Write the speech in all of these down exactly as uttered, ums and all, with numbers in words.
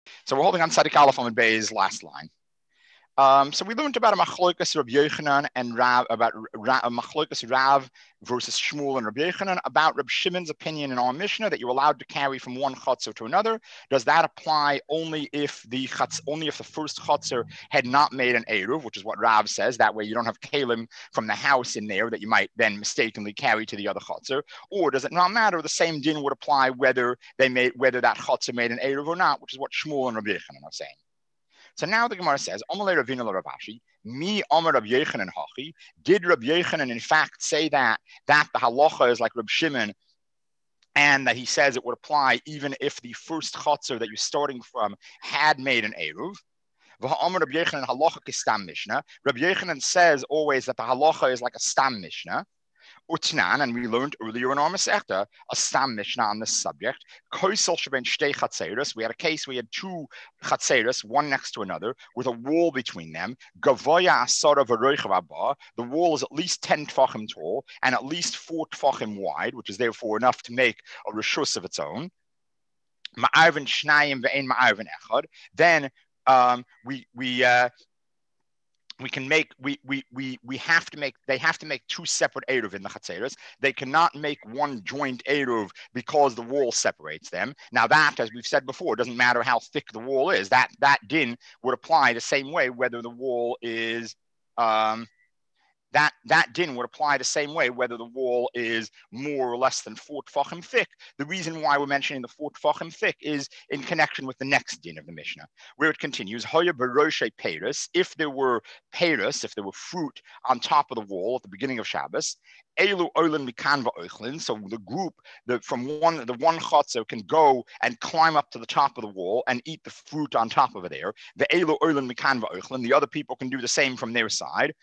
So we're holding on Tzadik Aleph Amud Bey's last line. Um, so we learned about a machlokas Rabbi Yochanan and Rav, about Ra, a machlokas Rav versus Shmuel and Rabbi Yochanan, about Rabbi Shimon's opinion in our Mishnah that you're allowed to carry from one chutzner to another. Does that apply only if the chutz, only if the first chutzner had not made an eruv, which is what Rav says? That way you don't have kalim from the house in there that you might then mistakenly carry to the other chutzner. Or does it not matter? The same din would apply whether they made whether that chutzner made an eruv or not, which is what Shmuel and Rabbi Yochanan are saying. So now the Gemara says, Amalei Ravina Rav Ashi, Mi Amar Rabbi Yochanan Hachi. Did Rabbi Yochanan in fact say that that the halacha is like Rabbi Shimon, and that he says it would apply even if the first chutzner that you're starting from had made an eruv? V'ha'amar Rabbi Yochanan halacha kistam mishnah. Rabbi Yochanan says always that the halacha is like a stam mishnah. Utnan, and we learned earlier in our Masechta a stam mishnah on this subject. Koisel sheben shtei chatzeros. We had a case we had two chatzeros, one next to another, with a wall between them. Gavoya asara v'roichav abba. The wall is at least ten tfachim tall and at least four tfachim wide, which is therefore enough to make a reshus of its own. Ma'arvin shnayim ve'ein ma'arvin echad. Then um, we we. Uh, We can make we we we we have to make they have to make two separate eruv in the chatzeros. They cannot make one joint eruv because the wall separates them. Now that, as we've said before, doesn't matter how thick the wall is. That that din would apply the same way whether the wall is um, that that din would apply the same way whether the wall is more or less than four tfachim thick. The reason why we're mentioning the four tfachim thick is in connection with the next din of the Mishnah, where it continues, Hoya baroshe peiros, if there were peiros, if there were fruit on top of the wall at the beginning of Shabbos, Elu olen mikan va'ochlin, so the group, the from one the one chotzer can go and climb up to the top of the wall and eat the fruit on top of it there. The Elu olen mikan va'ochlin, the other people can do the same from their side.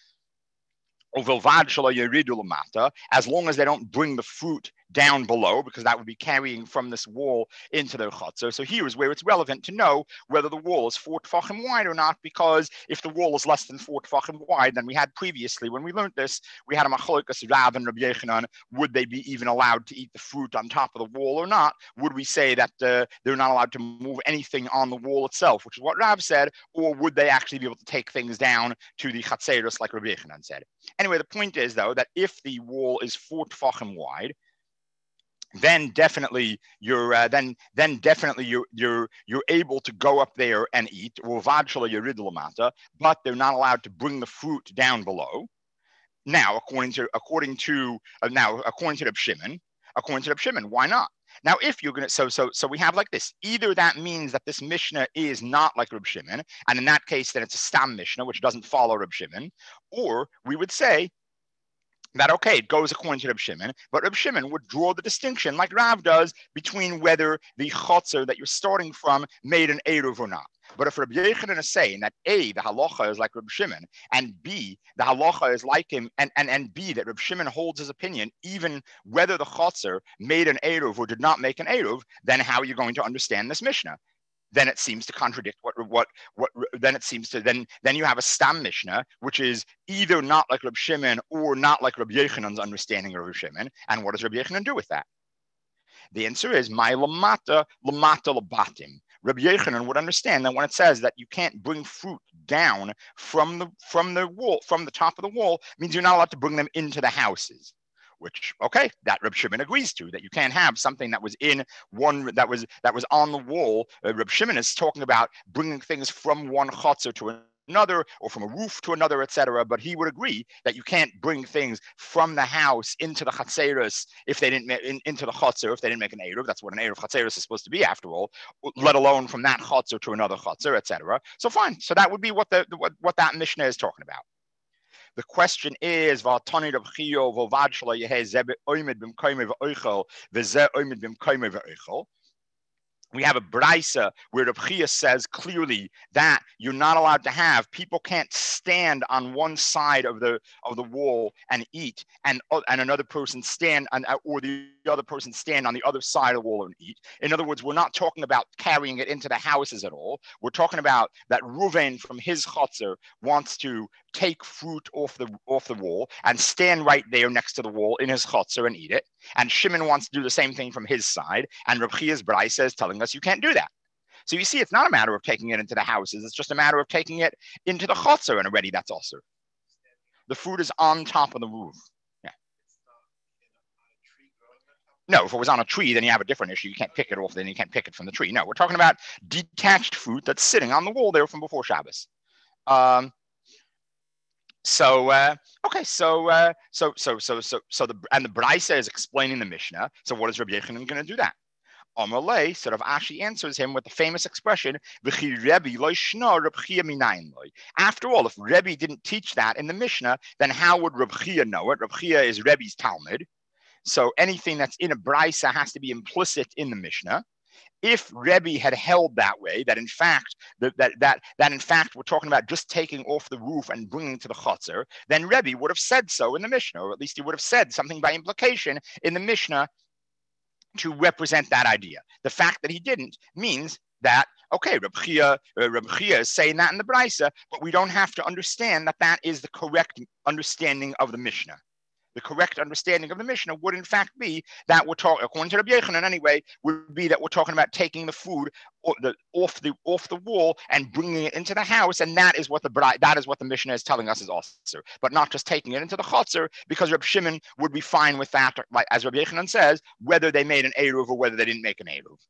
As long as they don't bring the fruit down below, because that would be carrying from this wall into their chutzner. So here is where it's relevant to know whether the wall is four tfachim wide or not, because if the wall is less than four tfachim wide, then we had previously, when we learned this, we had a machlokas Rav and Rabbi Yochanan, would they be even allowed to eat the fruit on top of the wall or not? Would we say that uh, they're not allowed to move anything on the wall itself, which is what Rav said, or would they actually be able to take things down to the chatzeros like Rabbi Yochanan said? Anyway, the point is, though, that if the wall is four tfachim wide, then definitely you're uh, then then definitely you're you're you're able to go up there and eat, but they're not allowed to bring the fruit down below. Now, according to according to uh, now according to Reb Shimon, according to Reb Shimon, why not? Now, if you're gonna so so so we have like this. Either that means that this Mishnah is not like Reb Shimon, and in that case, then it's a stam Mishnah, which doesn't follow Reb Shimon, or we would say that, okay, it goes according to Reb Shimon, but Reb Shimon would draw the distinction, like Rav does, between whether the chotzer that you're starting from made an eruv or not. But if Rabbi Yochanan is saying that A, the halacha is like Reb Shimon, and B, the halacha is like him, and, and, and B, that Reb Shimon holds his opinion, even whether the chotzer made an eruv or did not make an eruv, then how are you going to understand this Mishnah? Then it seems to contradict what what what. Then it seems to then then you have a stam mishnah, which is either not like Reb Shimon or not like Rabbi Yochanan's understanding of Reb Shimon. And what does Rabbi Yochanan do with that? The answer is my lamata lamata labatim. Rabbi Yochanan would understand that when it says that you can't bring fruit down from the from the wall from the top of the wall, means you're not allowed to bring them into the houses. Which, okay, that Reb Shimon agrees to, that you can't have something that was in one, that was that was on the wall. Uh, Reb Shimon is talking about bringing things from one chutzner to another, or from a roof to another, et cetera. But he would agree that you can't bring things from the house into the chatzeros if they didn't make, in, into the chutzner if they didn't make an eruv. That's what an eruv chatzeros is supposed to be, after all. Let alone from that chutzner to another chutzner, et cetera. So fine. So that would be what the what, what that Mishnah is talking about. The question is, we have a brisa where Reb Chia says clearly that you're not allowed to have, people can't stand on one side of the of the wall and eat, and and another person stand on, or the other person stand on the other side of the wall and eat. In other words, we're not talking about carrying it into the houses at all. We're talking about that Ruvain from his chotzer wants to take fruit off the off the wall and stand right there next to the wall in his chotzer and eat it. And Shimon wants to do the same thing from his side, and Reb Chia's brisa is telling us you can't do that. So you see, it's not a matter of taking it into the houses. It's just a matter of taking it into the chotzer, and already that's also. The food is on top of the roof. Yeah. No, if it was on a tree, then you have a different issue. You can't pick it off, then you can't pick it from the tree. No, we're talking about detached fruit that's sitting on the wall there from before Shabbos. Um, so uh, okay, so uh, so so so so so the and the Braisa is explaining the Mishnah. So what is Rabbi Yechanan going to do that? Amalei, sort of Ashi answers him with the famous expression, after all, if Rebbe didn't teach that in the Mishnah, then how would Reb Chia know it? Reb Chia is Rebbe's Talmud. So anything that's in a Braisa has to be implicit in the Mishnah. If Rebbe had held that way, that in fact, that, that, that, that in fact we're talking about just taking off the roof and bringing it to the chotzer, then Rebbe would have said so in the Mishnah, or at least he would have said something by implication in the Mishnah to represent that idea. The fact that he didn't means that, okay, Reb Chia, uh, Reb Chia is saying that in the Braisa, but we don't have to understand that that is the correct understanding of the Mishnah. The correct understanding of the Mishnah would in fact be that we're talking, according to Rabbi Yechanan anyway, would be that we're talking about taking the food the, off the off the wall and bringing it into the house, and that is what the that is what the Mishnah is telling us is also, but not just taking it into the chotzer, because Reb Shimon would be fine with that, like as Rabbi Yechanan says, whether they made an eruv or whether they didn't make an eruv.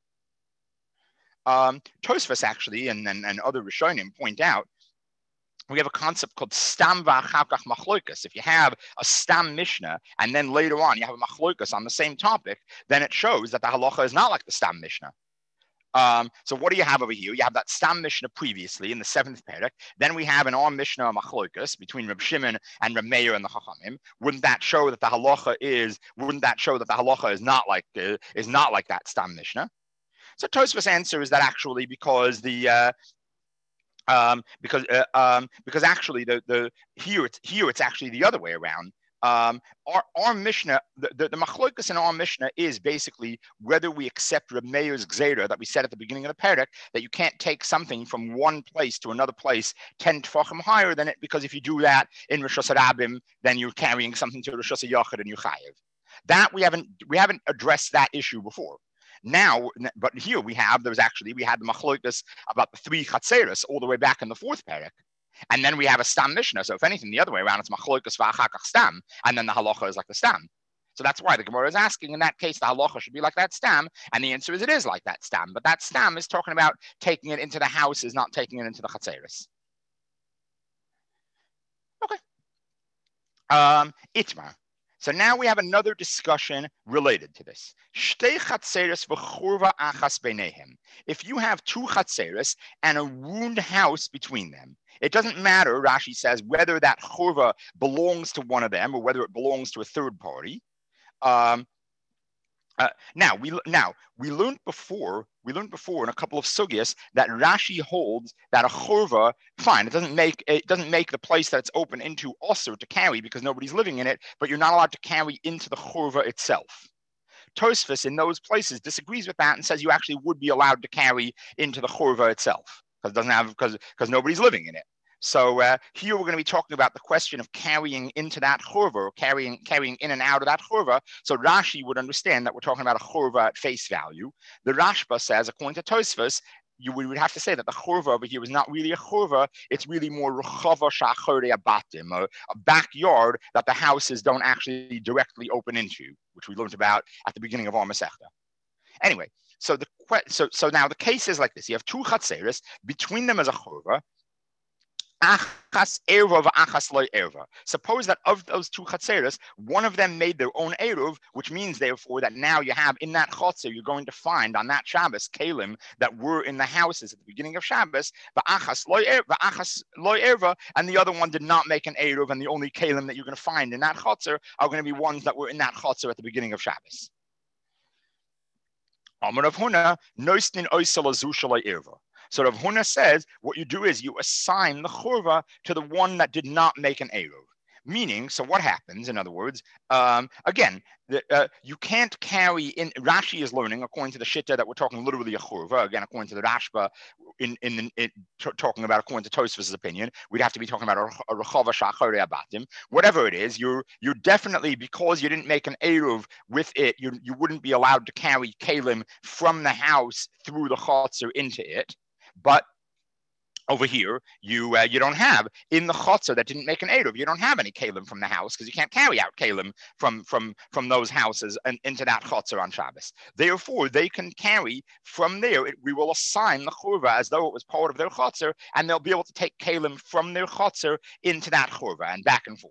Um, Tosfos actually and, and and other Rishonim point out, we have a concept called stam v'achakach machloikas. If you have a stam mishnah and then later on you have a machloikas on the same topic, then it shows that the halacha is not like the stam mishnah. Um, so what do you have over here? You have that stam mishnah previously in the seventh perek. Then we have an arm mishnah machloikas between Reb Shimon and Reb Meir and the Chachamim. Wouldn't that show that the halacha is? Wouldn't that show that the halacha is not like uh, is not like that stam mishnah? So Tosfos' answer is that actually because the uh, Um, because uh, um, because actually the the here it's here it's actually the other way around. Um, our our Mishnah, the the, the machlokas in our Mishnah is basically whether we accept Reb Meir's gzeira that we said at the beginning of the perek, that you can't take something from one place to another place ten tefachim higher than it, because if you do that in Rosh Hashanah, then you're carrying something to Rosh Hashanah and you chayev. That we haven't we haven't addressed that issue before. Now, but here we have, there was actually, we had the machlokas about the three chatzeros all the way back in the fourth perek. And then we have a stam mishnah. So if anything, the other way around, it's machlokas v'achakach stam. And then the halacha is like the stam. So that's why the Gemara is asking, in that case, the halacha should be like that stam. And the answer is it is like that stam. But that stam is talking about taking it into the house, is not taking it into the chatzeros. Okay. Um, Itmar. So now we have another discussion related to this. If you have two chatzeros and a ruined house between them, it doesn't matter, Rashi says, whether that churva belongs to one of them or whether it belongs to a third party. Um, Uh, now we now we learned before we learned before in a couple of sugyas that Rashi holds that a churva, fine, it doesn't make it doesn't make the place that it's open into also to carry because nobody's living in it, but you're not allowed to carry into the churva itself. Tosfos in those places disagrees with that and says you actually would be allowed to carry into the churva itself because it doesn't have because because nobody's living in it. So uh, here we're going to be talking about the question of carrying into that churva, or carrying carrying in and out of that churva. So Rashi would understand that we're talking about a churva at face value. The Rashba says, according to Tosfos, you would have to say that the churva over here is not really a churva; it's really more rechava shachorei abatim, a, a backyard that the houses don't actually directly open into, which we learned about at the beginning of our Masechta. Anyway, so the so so now the case is like this: you have two chatzeros, between them is a churva. Achas eruv, achas loy eruv. Suppose that of those two chatzeros, one of them made their own eruv, which means therefore that now you have in that chatzer, you're going to find on that Shabbos kalim that were in the houses at the beginning of Shabbos, v'achas loy eruv, and the other one did not make an eruv, and the only kalim that you're going to find in that chatzer are going to be ones that were in that chatzer at the beginning of Shabbos. Amar Rav Huna, noisnin oisel azu shaloi eruv. So Rav Huna says, what you do is you assign the churva to the one that did not make an eruv. Meaning, so what happens, in other words, um, again, the, uh, you can't carry in, Rashi is learning, according to the Shitta that we're talking literally a churva, again, according to the Rashba, in, in, in t- talking about, according to Tosfos' opinion, we'd have to be talking about a rechava shachari abatim. Whatever it is, you're, you're definitely, because you didn't make an eruv with it, you, you wouldn't be allowed to carry kalim from the house through the chotzer into it. But over here, you uh, you don't have in the chotzer that didn't make an eruv. You don't have any kalim from the house because you can't carry out kalim from from from those houses and into that chotzer on Shabbos. Therefore, they can carry from there. It, we will assign the churva as though it was part of their chotzer, and they'll be able to take kalim from their chotzer into that churva and back and forth.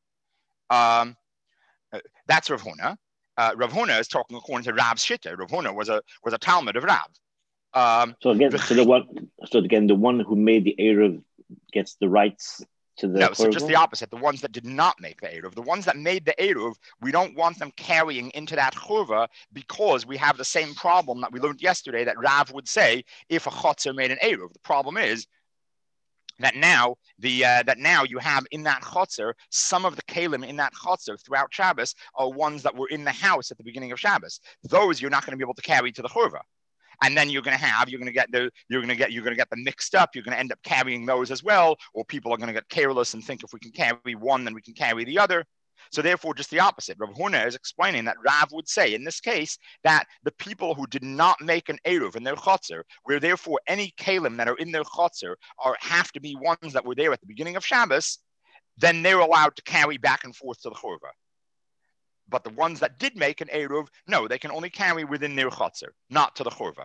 Um, that's Rav Huna. Uh, Rav Huna is talking according to Rav's shitta. Rav Huna was a was a Talmud of Rav. Um, so again, the, so the one, so again, the one who made the eruv gets the rights to the. No, churva? So just the opposite. The ones that did not make the eruv, the ones that made the eruv, we don't want them carrying into that churva because we have the same problem that we learned yesterday that Rav would say if a chotzer made an eruv. The problem is that now the uh, that now you have in that chotzer some of the kalim in that chotzer throughout Shabbos are ones that were in the house at the beginning of Shabbos. Those you're not going to be able to carry to the churva. And then you're going to have, you're going to get the, you're going to get, you're going to get them mixed up. You're going to end up carrying those as well, or people are going to get careless and think if we can carry one, then we can carry the other. So therefore, just the opposite. Rav Huna is explaining that Rav would say in this case that the people who did not make an eruv in their chotzer, where therefore any kalim that are in their chotzer are have to be ones that were there at the beginning of Shabbos, then they're allowed to carry back and forth to the churva. But the ones that did make an eruv, no, they can only carry within their chotzer, not to the churva.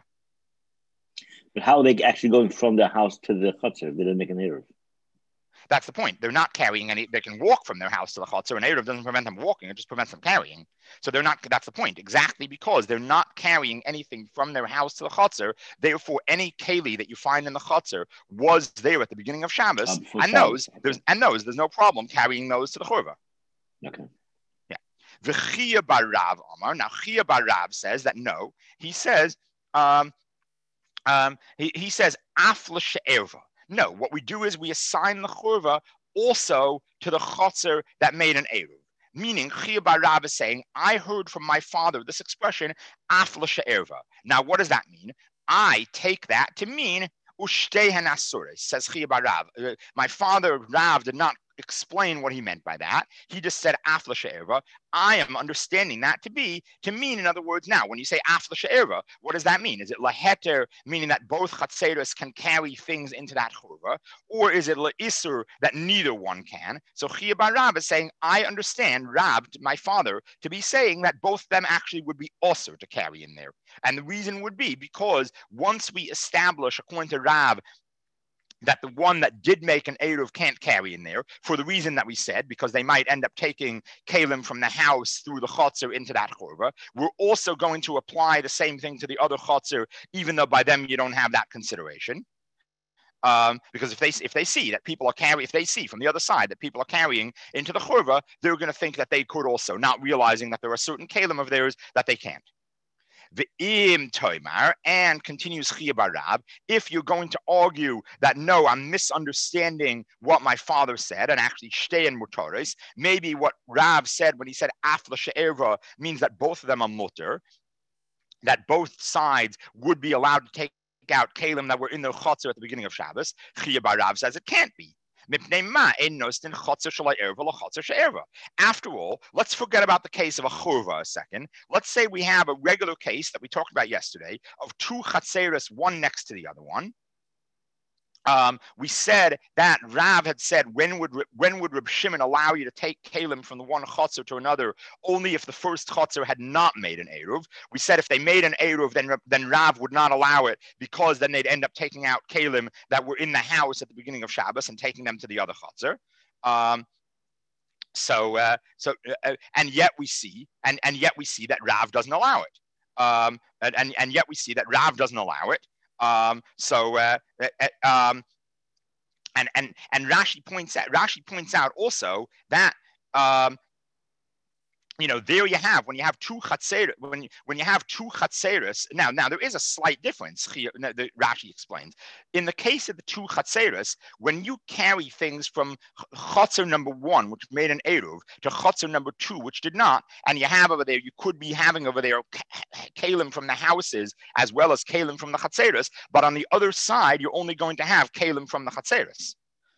But how are they actually going from their house to the chotzer? They didn't make an eruv. That's the point. They're not carrying any. They can walk from their house to the chotzer. An eruv doesn't prevent them walking; it just prevents them carrying. So they're not. That's the point. Exactly because they're not carrying anything from their house to the chotzer. Therefore, any keli that you find in the chotzer was there at the beginning of Shabbos, Um, and Shabbos. those Okay. there's and those there's no problem carrying those to the churva. Okay. V'chia bar Rav Amar. Now, Chia bar Rav says that no. He says, um, um, he, he says, Af l'she'erva. No, what we do is we assign the churva also to the chotzer that made an eruv. Meaning, Chia bar Rav is saying, I heard from my father this expression, Af l'she'erva. Now, what does that mean? I take that to mean Ushtei hanasures, says Chia bar Rav. Uh, my father Rav did not explain what he meant by that. He just said afla she'erva. I am understanding that to be, to mean, in other words, now, when you say afla she'erva, what does that mean? Is it laheter, meaning that both chatzeros can carry things into that churva, or is it la'isur, that neither one can? So Chia bar Rav is saying, I understand Rav, my father, to be saying that both of them actually would be also to carry in there. And the reason would be because once we establish, according to Rav, that the one that did make an eruv can't carry in there for the reason that we said, because they might end up taking kalim from the house through the chotzer into that churva. We're also going to apply the same thing to the other chotzer, even though by them you don't have that consideration. Um, because if they if they see that people are carrying, if they see from the other side that people are carrying into the churva, they're going to think that they could also, not realizing that there are certain kalim of theirs that they can't. V'im toimar, and continues Chia bar Rav, if you're going to argue that no, I'm misunderstanding what my father said, and actually shtein mutaris, maybe what Rav said when he said afla she'erva means that both of them are mutter, that both sides would be allowed to take out kalim that were in their chotzer at the beginning of Shabbos. Chia bar Rav says it can't be. After all, let's forget about the case of a churva a second. Let's say we have a regular case that we talked about yesterday of two chatzeros, one next to the other one. Um, we said that Rav had said, when would when would Reb Shimon allow you to take kalim from the one chotzer to another, only if the first chotzer had not made an eruv. We said if they made an eruv, then then Rav would not allow it, because then they'd end up taking out kalim that were in the house at the beginning of Shabbos and taking them to the other chotzer. Um, so uh, so uh, and yet we see and and yet we see that Rav doesn't allow it. Um, and, and and yet we see that Rav doesn't allow it. Um, so, uh, um, and and and Rashi points out. Rashi points out also that um, you know, there you have, when you have two chatzer, when you, when you have two chatzeros, now, now there is a slight difference here, the Rashi explains. In the case of the two chatzeros, when you carry things from chatzer number one, which made an eruv, to chatzer number two, which did not, and you have over there, you could be having over there kalim from the houses as well as kalim from the chatzeros, but on the other side, you're only going to have kalim from the chatzeros.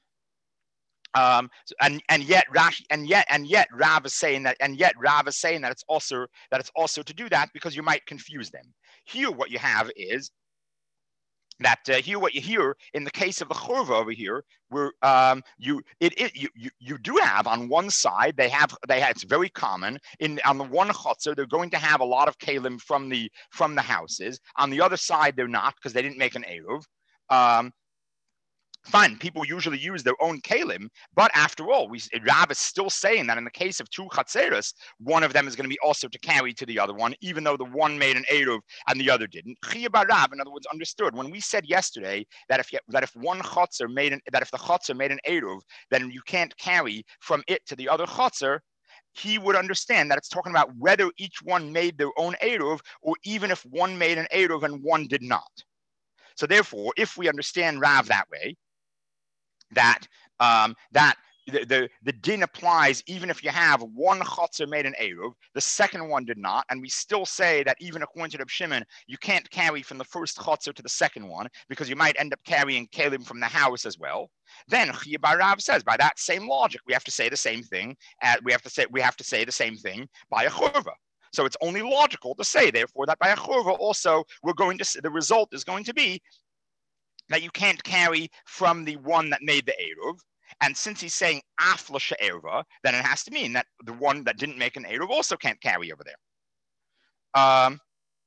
Um, and and yet Rashi and yet and yet Rav is saying that and yet Rav is saying that it's also that it's also to do that because you might confuse them. Here, what you have is that uh, here, what you hear in the case of the churva over here, where um, you it, it you, you you do have on one side they have they have, it's very common in on the one chutzer they're going to have a lot of kalim from the from the houses. On the other side they're not because they didn't make an eruv. Um, Fine, people usually use their own kalim, but after all, we Rav is still saying that in the case of two chatzeros, one of them is going to be also to carry to the other one, even though the one made an eruv and the other didn't. Chiyah bar Rav, in other words, understood when we said yesterday that if you, that if one chatzer made an that if the chatzer made an eruv, then you can't carry from it to the other chatzer. He would understand that it's talking about whether each one made their own eruv, or even if one made an eruv and one did not. So therefore, if we understand Rav that way, that um, that the, the the din applies even if you have one chotzer made an eruv, the second one did not, and we still say that even according to Reb Shimon, you can't carry from the first chotzer to the second one because you might end up carrying kalim from the house as well. Then Chiyah bar Rav says by that same logic, we have to say the same thing. Uh, we have to say we have to say the same thing by a churva. So it's only logical to say, therefore, that by a churva also we're going to the result is going to be that you can't carry from the one that made the eruv, and since he's saying afla she'erva, then it has to mean that the one that didn't make an eruv also can't carry over there. Um,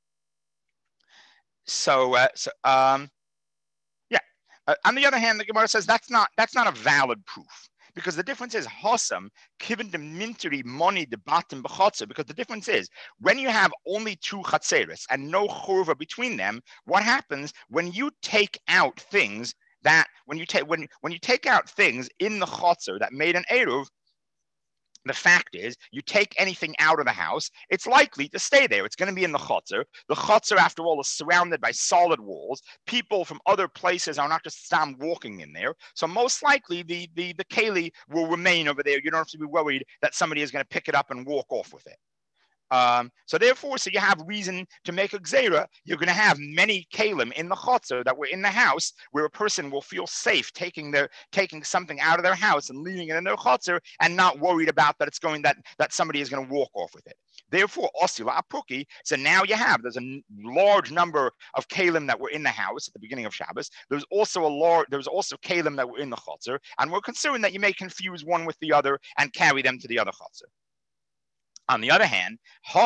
so, uh, so um, yeah. Uh, on the other hand, the Gemara says that's not that's not a valid proof. Because the difference is Hossam, given the minteri money the batim b'chotzer. Because the difference is when you have only two chatzeres and no churva between them, what happens when you take out things that when you take when when you take out things in the chotzer that made an eruv? The fact is, you take anything out of the house, it's likely to stay there. It's going to be in the chotzer. The chotzer, after all, is surrounded by solid walls. People from other places are not just stand walking in there. So most likely, the the the keli will remain over there. You don't have to be worried that somebody is going to pick it up and walk off with it. Um, so therefore, so you have reason to make a gzeira. You're going to have many kalim in the chotzer that were in the house, where a person will feel safe taking their taking something out of their house and leaving it in their chotzer, and not worried about that it's going that that somebody is going to walk off with it. Therefore, osila apuki. So now you have there's a large number of kalim that were in the house at the beginning of Shabbos. There's also a large there's also kalim that were in the chotzer, and we're concerned that you may confuse one with the other and carry them to the other chotzer. On the other hand,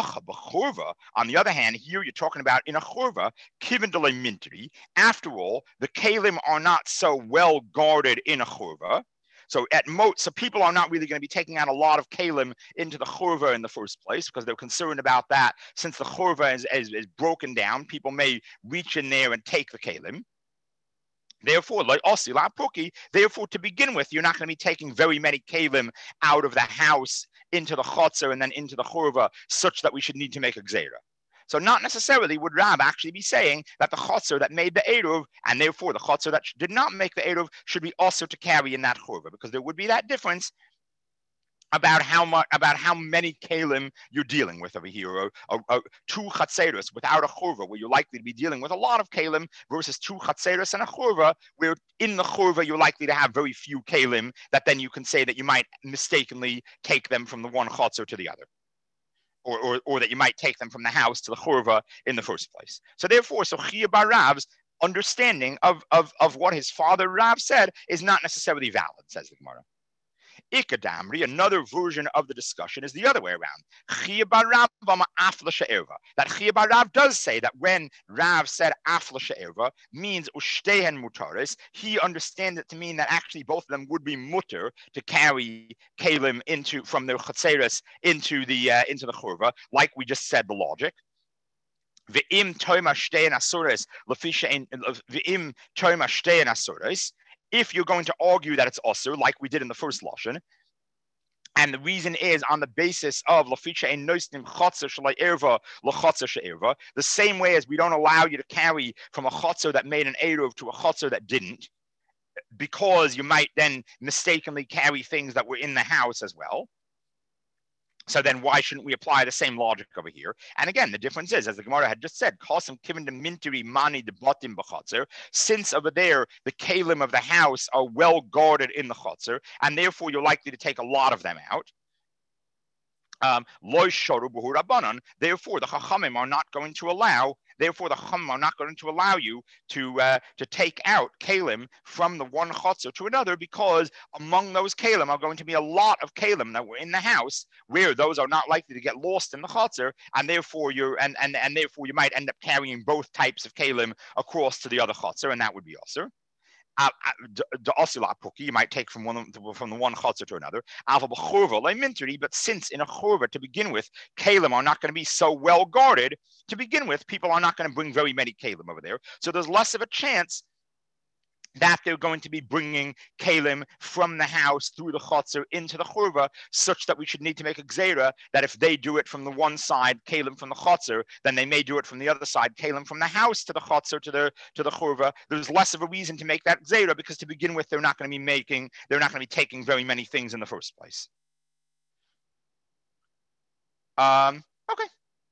on the other hand, here you're talking about in a churva, kiven delay mintri. After all, the kalim are not so well guarded in a churva. So at most, so people are not really going to be taking out a lot of kalim into the churva in the first place because they're concerned about that. Since the churva is, is, is broken down, people may reach in there and take the kalim. Therefore, like osila puki, therefore to begin with, you're not going to be taking very many kalim out of the house into the chotzer and then into the churva, such that we should need to make a gzeira. So not necessarily would Rab actually be saying that the chotzer that made the eruv, and therefore the chotzer that did not make the eruv, should be also to carry in that churva, because there would be that difference about how much, about how many kalim you're dealing with over here, or, or, or two chatzeros without a churva, where you're likely to be dealing with a lot of kalim, versus two chatzeros and a churva, where in the churva you're likely to have very few kalim, that then you can say that you might mistakenly take them from the one chatzer to the other, or, or, or that you might take them from the house to the churva in the first place. So therefore, so Chiyah bar Rav's understanding of, of, of what his father Rav said is not necessarily valid, says the Gemara. Ikadamri, another version of the discussion, is the other way around. Chiyah bar Rav afla she'erva. That Chiyah bar Rav does say that when Rav said afla she'erva means ushtehen mutaris, he understands it to mean that actually both of them would be mutter to carry kalim into from the chatzeres into the uh, into the churva, like we just said the logic. V'im toima shtein asuris lefisha in v'im toima shtein asuris. If you're going to argue that it's osur, like we did in the first lashon, And the reason is on the basis of Laficha ein noisnim chotzer shalai erva lachotzer she'erva, the same way as we don't allow you to carry from a chotzer that made an eruv to a chotzer that didn't, because you might then mistakenly carry things that were in the house as well. So then why shouldn't we apply the same logic over here? And again, the difference is, as the Gemara had just said, since over there the kalim of the house are well guarded in the chotzer, and therefore you're likely to take a lot of them out. Um, therefore, the Chachamim are not going to allow. Therefore, the Chachamim are not going to allow you to uh, to take out kalim from the one chotzer to another, because among those kalim are going to be a lot of kalim that were in the house where those are not likely to get lost in the chotzer, and therefore you're and and and therefore you might end up carrying both types of kalim across to the other chotzer, and that would be also. Uh, you might take from one from the one chotzer to another. But since in a churva to begin with, kalim are not going to be so well guarded to begin with, people are not going to bring very many kalim over there. So there's less of a chance that they're going to be bringing kalim from the house through the chotzer into the churva, such that we should need to make a gzeira that if they do it from the one side, kalim from the chotzer, then they may do it from the other side, kalim from the house to the chotzer to the to the churva. There's less of a reason to make that gzeira, because to begin with, they're not going to be making, they're not going to be taking very many things in the first place. Um, okay.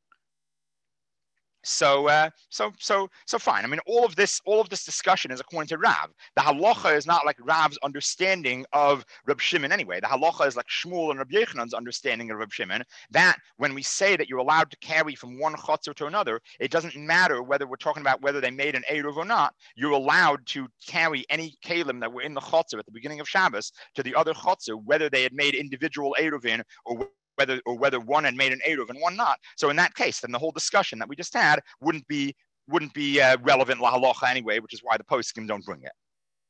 So, uh, so, so, so fine. I mean, all of this, all of this discussion is according to Rav. The halacha is not like Rav's understanding of Reb Shimon anyway. The halacha is like Shmuel and Reb Yechanan's understanding of Reb Shimon. That when we say that you're allowed to carry from one chotzer to another, it doesn't matter whether we're talking about whether they made an eruv or not. You're allowed to carry any kalim that were in the chotzer at the beginning of Shabbos to the other chotzer, whether they had made individual eruvin or whether or whether one had made an eruv and one not. So in that case, then the whole discussion that we just had wouldn't be wouldn't be uh, relevant la halacha anyway, which is why the poskim don't bring it.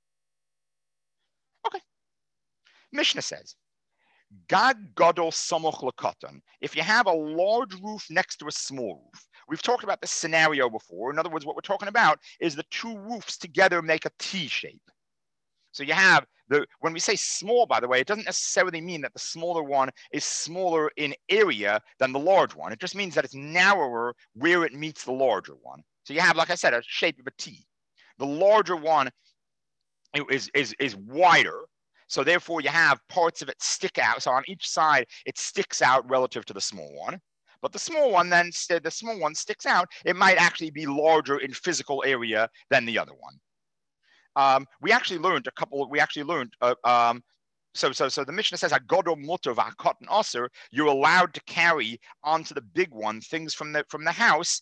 Okay. Mishnah says, Gag gadol samoch lekatan. If you have a large roof next to a small roof, we've talked about this scenario before. In other words, what we're talking about is the two roofs together make a T shape. So you have the, when we say small, by the way, it doesn't necessarily mean that the smaller one is smaller in area than the large one. It just means that it's narrower where it meets the larger one. So you have, like I said, a shape of a T. The larger one is, is, is wider. So therefore you have parts of it stick out. So on each side, it sticks out relative to the small one. But the small one then, the small one sticks out. It might actually be larger in physical area than the other one. Um, we actually learned a couple. We actually learned. Uh, um, so, so, so the Mishnah says, "Agodo mutar v'hakotan aser." You're allowed to carry onto the big one things from the from the house.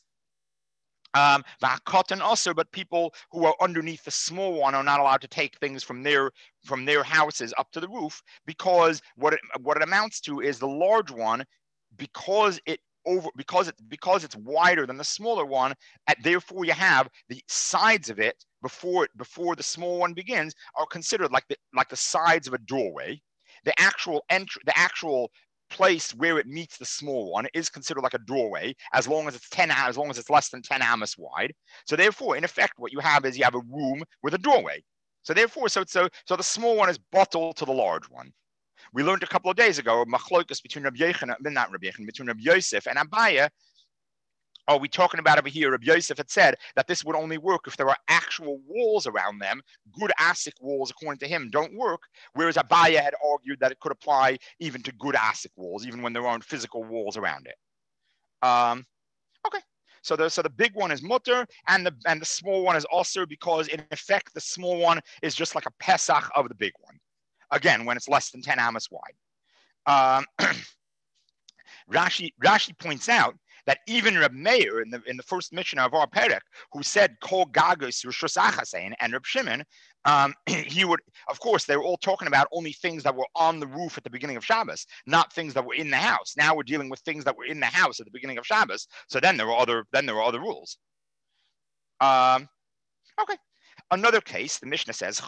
Um, v'hakotan aser, but people who are underneath the small one are not allowed to take things from their from their houses up to the roof, because what it what it amounts to is the large one, because it. Over because it because it's wider than the smaller one, and therefore you have the sides of it before it before the small one begins are considered like the like the sides of a doorway. The actual entry, the actual place where it meets the small one is considered like a doorway, as long as it's ten as long as it's less than ten amos wide. So therefore, in effect, what you have is you have a room with a doorway. So therefore, so so so the small one is bottled to the large one. We learned a couple of days ago machlokas between Rabbi Yechon, not Rabbi Yechon, between Rabbi Yosef and Abaye. Are we talking about over here? Rabbi Yosef had said that this would only work if there are actual walls around them. Good ASIC walls, according to him, don't work. Whereas Abaye had argued that it could apply even to good ASIC walls, even when there aren't physical walls around it. Um, okay. So the so the big one is mutter, and the and the small one is also, because in effect the small one is just like a pesach of the big one. Again, when it's less than ten amos wide. Um, Rashi, Rashi points out that even Reb Meir in the in the first Mishnah of our Perek, who said Kol Gagos Rishus Achasein, and Reb Shimon, um, he would, of course, they were all talking about only things that were on the roof at the beginning of Shabbos, not things that were in the house. Now we're dealing with things that were in the house at the beginning of Shabbos. So then there were other then there were other rules. Um, okay. Another case, the Mishnah says,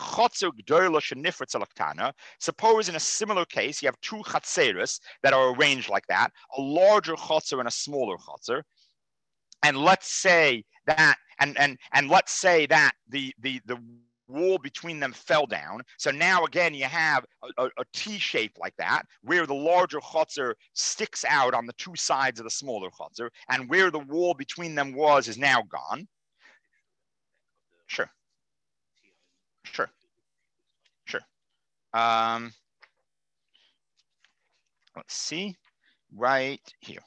suppose in a similar case, you have two chatzeros that are arranged like that, a larger chotzer and a smaller chotzer. And let's say that, and and and let's say that the the the wall between them fell down. So now again, you have a, a, a T shape like that, where the larger chotzer sticks out on the two sides of the smaller chotzer, and where the wall between them was is now gone. Sure. Sure. Sure. Um, let's see, right here.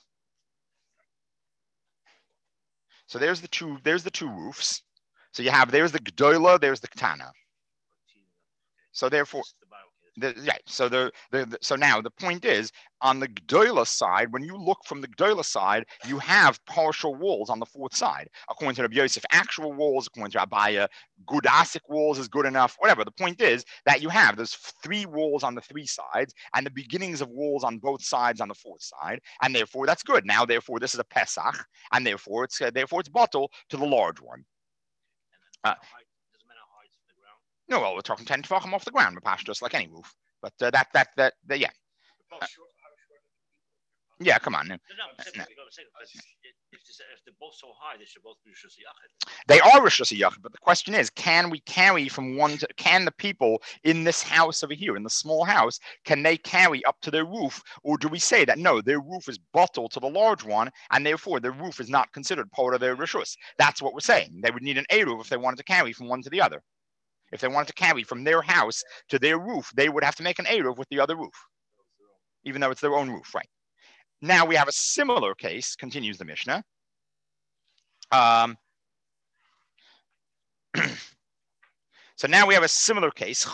So there's the two, there's the two roofs. So you have, there's the Gdoila, there's the Ketana. So therefore, the, yeah, so the, the, the so now the point is, on the Gdoila side, when you look from the Gdoila side, you have partial walls on the fourth side. According to Rabbi Yosef, actual walls. According to Abaya, good Asic walls is good enough. Whatever. The point is that you have those three walls on the three sides and the beginnings of walls on both sides on the fourth side, and therefore that's good. Now, therefore, this is a Pesach, and therefore it's uh, therefore it's bottle to the large one. Uh, No, well, we're talking ten tefachim off the ground, just like any roof. But uh, that, that, that, that, yeah. Uh, yeah, come on. No. No, no. If they're both so high, they should both be Rishus Yachid. They are Rishus Yachid, but the question is, can we carry from one to, can the people in this house over here, in the small house, can they carry up to their roof? Or do we say that, no, their roof is bottled to the large one, and therefore their roof is not considered part of their Rishus? That's what we're saying. They would need an Eruv if they wanted to carry from one to the other. If they wanted to carry from their house to their roof, they would have to make an Eruv with the other roof, even though it's their own roof, right? Now we have a similar case, continues the Mishnah. Um, so now we have a similar case.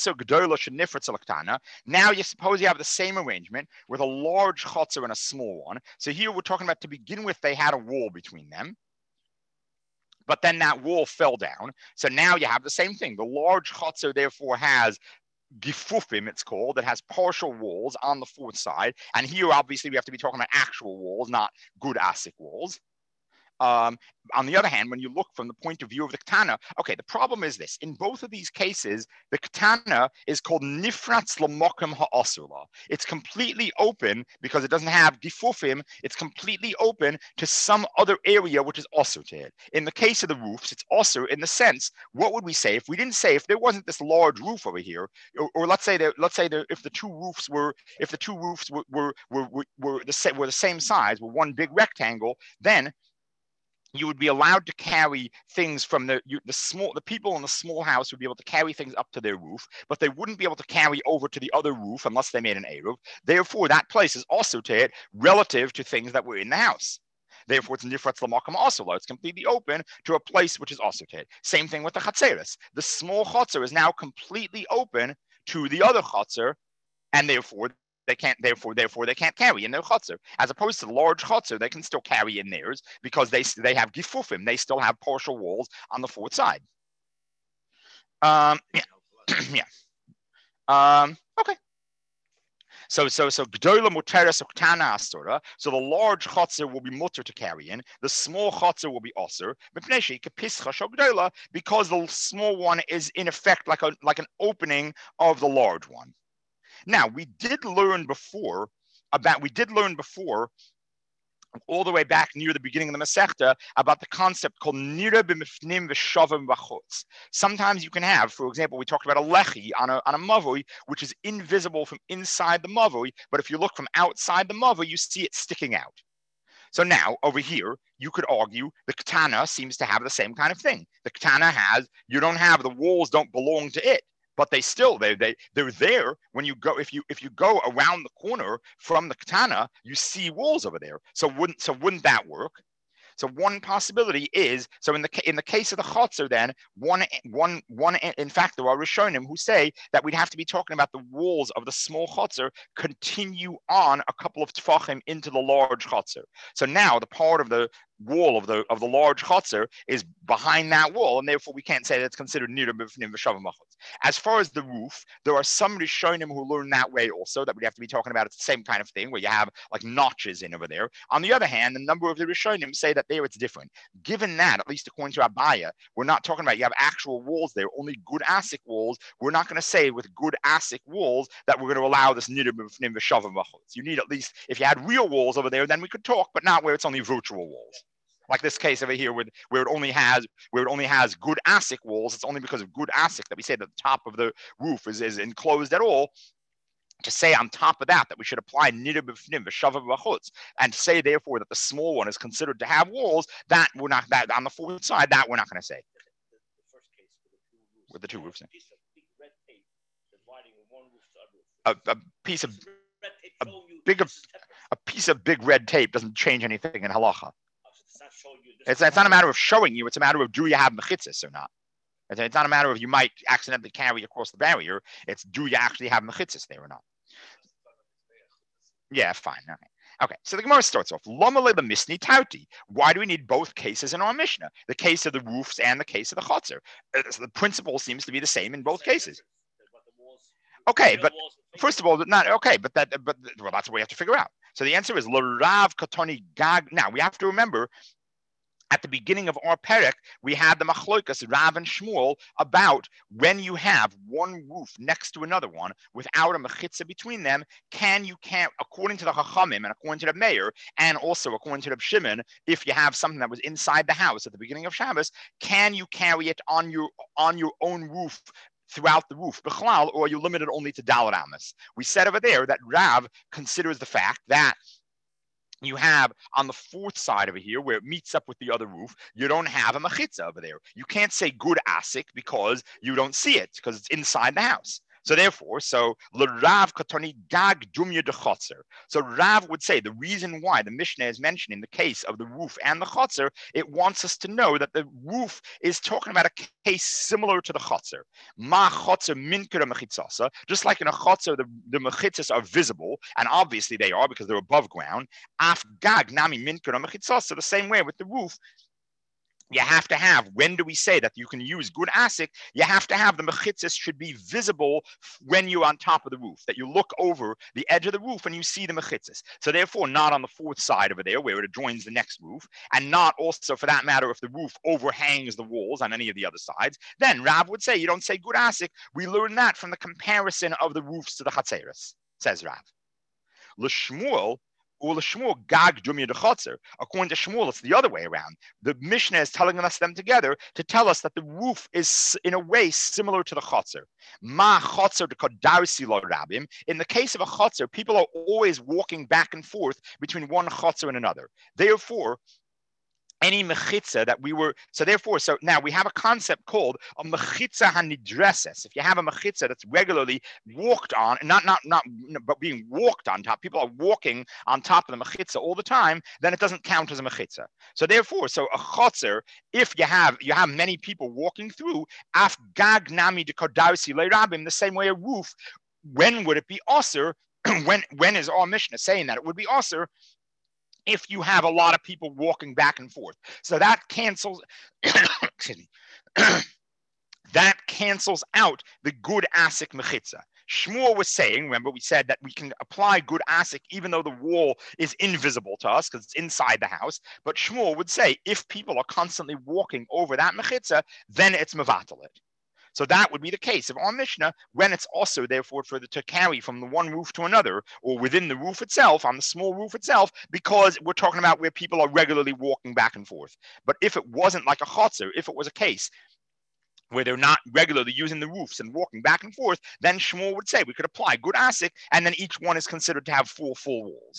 Now you suppose you have the same arrangement with a large chotzer and a small one. So here we're talking about, to begin with, they had a wall between them. But then that wall fell down. So now you have the same thing. The large chotzer therefore has gifufim, it's called, that has partial walls on the fourth side. And here, obviously, we have to be talking about actual walls, not good Asic walls. Um, on the other hand, when you look from the point of view of the Ketana, okay, the problem is this. In both of these cases, the Ketana is called Nifratz L'Mokem Ha'asula. It's completely open because it doesn't have Gifufim. It's completely open to some other area which is Asur to it. In the case of the roofs, it's Asur in the sense, what would we say if we didn't say, if there wasn't this large roof over here, or, or let's say that, let's say that if the two roofs were, if the two roofs were, were, were, were, were, the, were the same size, were one big rectangle, then you would be allowed to carry things from the you, the small the people in the small house would be able to carry things up to their roof, but they wouldn't be able to carry over to the other roof unless they made an Eruv. Therefore, that place is also to it relative to things that were in the house. Therefore, it's nifratz l'makom asula. It's completely open to a place which is also to it. Same thing with the chatzeres. The small chatzer is now completely open to the other chatzer, and therefore They can't, therefore, therefore they can't carry in their chotzer. As opposed to the large chotzer, they can still carry in theirs because they they have gifufim. They still have partial walls on the fourth side. Um, yeah, yeah. Um, okay. So, so, so gdola muteres uktana asura. So the large chotzer will be mutter to carry in. The small chotzer will be osur. Because the small one is in effect like a like an opening of the large one. Now, we did learn before about, we did learn before, all the way back near the beginning of the Masechta, about the concept called nira b'mifnim v'shavim v'chutz. Sometimes you can have, for example, we talked about a lechi on a, on a mavoi, which is invisible from inside the mavoi, but if you look from outside the mavoi, you see it sticking out. So now, over here, you could argue the Ketana seems to have the same kind of thing. The Ketana has, you don't have, the walls don't belong to it. But they still they they they're there when you go if you if you go around the corner from the Ketana, you see walls over there. So wouldn't so wouldn't that work? So one possibility is, so in the in the case of the chotzer, then one one one in fact there are Rishonim who say that we'd have to be talking about the walls of the small chotzer continue on a couple of tefachim into the large chotzer. So now the part of the wall of the of the large chotzer is behind that wall, and therefore we can't say that it's considered nira b'fnim v'shavim v'chutz. As far as the roof, there are some Rishonim who learn that way also, that we'd have to be talking about it's the same kind of thing where you have like notches in over there. On the other hand, a number of the Rishonim say that there it's different. Given that, at least according to Abaya, we're not talking about you have actual walls there, only good Asic walls. We're not going to say with good Asic walls that we're going to allow this nira b'fnim v'shavim v'chutz. You need at least, if you had real walls over there, then we could talk, but not where it's only virtual walls. Like this case over here, where, where it only has where it only has good ASIC walls. It's only because of good ASIC that we say that the top of the roof is, is enclosed at all. To say on top of that that we should apply nida b'fnim v'shava b'chutz, and to say therefore that the small one is considered to have walls, that we're not, that on the fourth side, that we're not going to say. The first case With the two roofs, a piece of big red tape dividing one roof to other roof. A, a piece of a big of, a piece of big red tape doesn't change anything in halacha. It's, it's not a matter of showing you; it's a matter of do you have mechitzas or not. It's, it's not a matter of you might accidentally carry across the barrier. It's do you actually have mechitzas there or not. Yeah, fine. All right. Okay, so the Gemara starts off, Lama le misni tauti. Why do we need both cases in our Mishnah? The case of the roofs and the case of the chotzer. Uh, so the principle seems to be the same in both cases. Okay, but first of all, not okay, but that, but well, that's what we have to figure out. So the answer is L'Rav Katoni Gag. Now we have to remember, at the beginning of our perek, we had the machlokas Rav and Shmuel about when you have one roof next to another one without a mechitza between them, can you can't, according to the Chachamim and according to the Meir, and also according to the Shimon, if you have something that was inside the house at the beginning of Shabbos, can you carry it on your on your own roof throughout the roof, b'chlal, or are you limited only to Daled Amos? We said over there that Rav considers the fact that you have on the fourth side over here where it meets up with the other roof, you don't have a mechitza over there. You can't say good asik because you don't see it, because it's inside the house. So therefore, so l'Rav katoni gag dumya de chotzer. So Rav would say the reason why the Mishnah is mentioning the case of the roof and the chotzer, it wants us to know that the roof is talking about a case similar to the chotzer. Ma chotzer minkera mechitzasa. Just like in a chotzer, the, the mechitzas are visible, and obviously they are because they're above ground. Af gag nami minkera mechitzasa. The same way with the roof. You have to have, when do we say that you can use good asik? You have to have the mechitzas should be visible when you're on top of the roof, that you look over the edge of the roof and you see the mechitzas. So therefore, not on the fourth side over there where it adjoins the next roof, and not also, for that matter, if the roof overhangs the walls on any of the other sides. Then Rav would say, you don't say good asik. We learn that from the comparison of the roofs to the chatzeres, says Rav. L'Shmuel, according to Shmuel, it's the other way around. The Mishnah is telling us them together to tell us that the roof is, in a way, similar to the chotzer. Ma chotzer de kodarsi lo rabim. In the case of a chotzer, people are always walking back and forth between one chotzer and another. Therefore, any mechitza that we were, so therefore, so now we have a concept called a mechitza hanidreses. If you have a mechitza that's regularly walked on, not not not, but being walked on top, people are walking on top of the mechitza all the time, then it doesn't count as a mechitza. So therefore, so a chotzer, if you have you have many people walking through, af gag nami de kodarsi leirabim, the same way a roof, when would it be osir? when when is our Mishnah saying that it would be osir? If you have a lot of people walking back and forth. So that cancels, excuse me, that cancels out the good asik mechitza. Shmuel was saying, remember we said that we can apply good asik even though the wall is invisible to us because it's inside the house. But Shmuel would say if people are constantly walking over that mechitza, then it's mevatalit. So that would be the case of our Mishnah when it's also therefore for the to carry from the one roof to another or within the roof itself, on the small roof itself, because we're talking about where people are regularly walking back and forth. But if it wasn't like a chotzer, if it was a case where they're not regularly using the roofs and walking back and forth, then Shmuel would say we could apply good asik, and then each one is considered to have four full walls.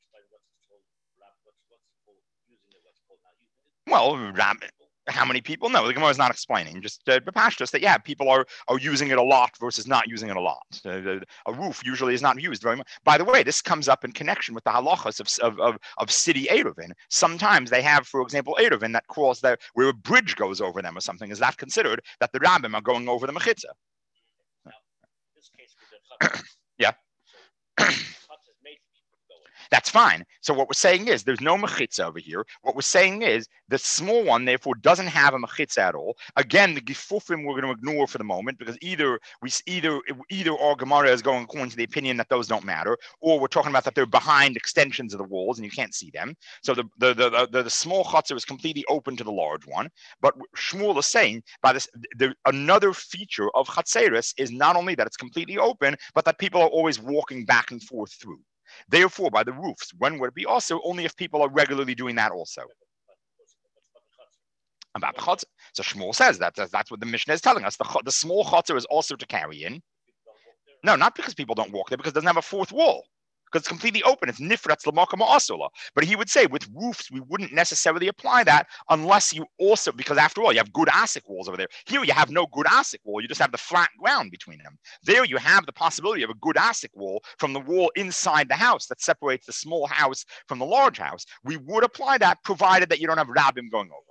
Well, rabbit. How many people? No, the Gemara is not explaining. Just uh, Bapashtos that yeah, people are are using it a lot versus not using it a lot. Uh, a roof usually is not used very much. By the way, this comes up in connection with the halachas of of of, of city eruvin. Sometimes they have, for example, eruvin that cross there where a bridge goes over them or something. Is that considered that the rabbim are going over the mechitza? Now, this case was a yeah. That's fine. So what we're saying is there's no mechitza over here. What we're saying is the small one, therefore, doesn't have a mechitza at all. Again, the gifufim we're going to ignore for the moment because either we either either our Gemara is going according to the opinion that those don't matter, or we're talking about that they're behind extensions of the walls and you can't see them. So the the the, the, the small chutzner is completely open to the large one. But Shmuel is saying by this, the, another feature of chatzeris is not only that it's completely open, but that people are always walking back and forth through. Therefore, by the roofs, when would it be also? Only if people are regularly doing that also. About the chotzer. So Shmuel says that that's what the Mishnah is telling us. The, the small chotzer is also to carry in. No, not because people don't walk there, because it doesn't have a fourth wall. Because it's completely open. It's nifratz l'makom ha'asula. But he would say with roofs, we wouldn't necessarily apply that unless you also, because after all, you have good asik walls over there. Here you have no good asik wall. You just have the flat ground between them. There you have the possibility of a good asik wall from the wall inside the house that separates the small house from the large house. We would apply that provided that you don't have rabbim going over.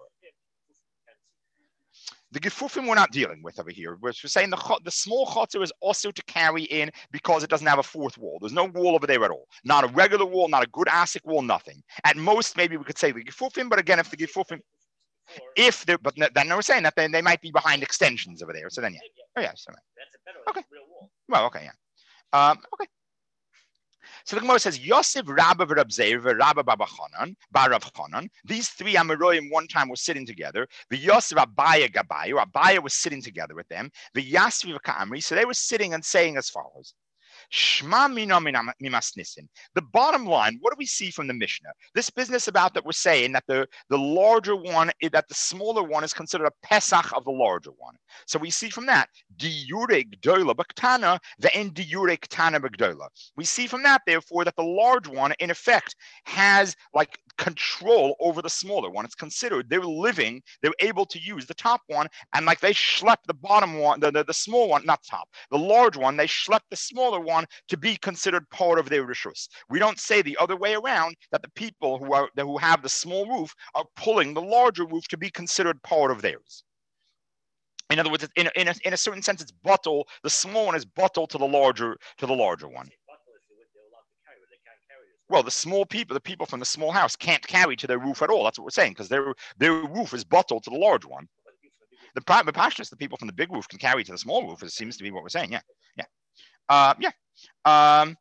The gefufim we're not dealing with over here. We're saying the, the small chotzer is also to carry in because it doesn't have a fourth wall. There's no wall over there at all. Not a regular wall, not a good asik wall, nothing. At most, maybe we could say the gefufim, but again, if the gefufim, if they're, but then we're saying that then they might be behind extensions over there. So then, yeah. Oh, yeah. So, that's a better okay. Real wall. Well, okay, yeah. Um, okay. So the Gemara says, Yosef, Rabba, Rab Zeir, Rabba, Baba Chanan, Barav Chanan. These three Amoraim one time were sitting together. The Yosef, Abaya, Gabayu. Abaya was sitting together with them. The Yasvi, Ka'amri. So they were sitting and saying as follows. Shma mina mimas nisin. The bottom line, what do we see from the Mishnah? This business about that we're saying that the, the larger one, that the smaller one is considered a Pesach of the larger one. So we see from that, diyure gdola b'ktana ve'en diyure ktana b'gdola. We see from that, therefore, that the large one, in effect, has like control over the smaller one. It's considered they're living, they're able to use the top one, and like they schlep the bottom one, the, the, the small one, not top, the large one, they schlep the smaller one to be considered part of their rishus. We don't say the other way around, that the people who are who have the small roof are pulling the larger roof to be considered part of theirs. In other words, in a, in a, in a certain sense, it's bottle. The small one is bottle to the larger to the larger one. Well, the small people, the people from the small house can't carry to their roof at all. That's what we're saying, because their their roof is bottled to the large one. The private pastures, the people from the big roof can carry to the small roof. It seems to be what we're saying. Yeah, yeah, uh, yeah. Um,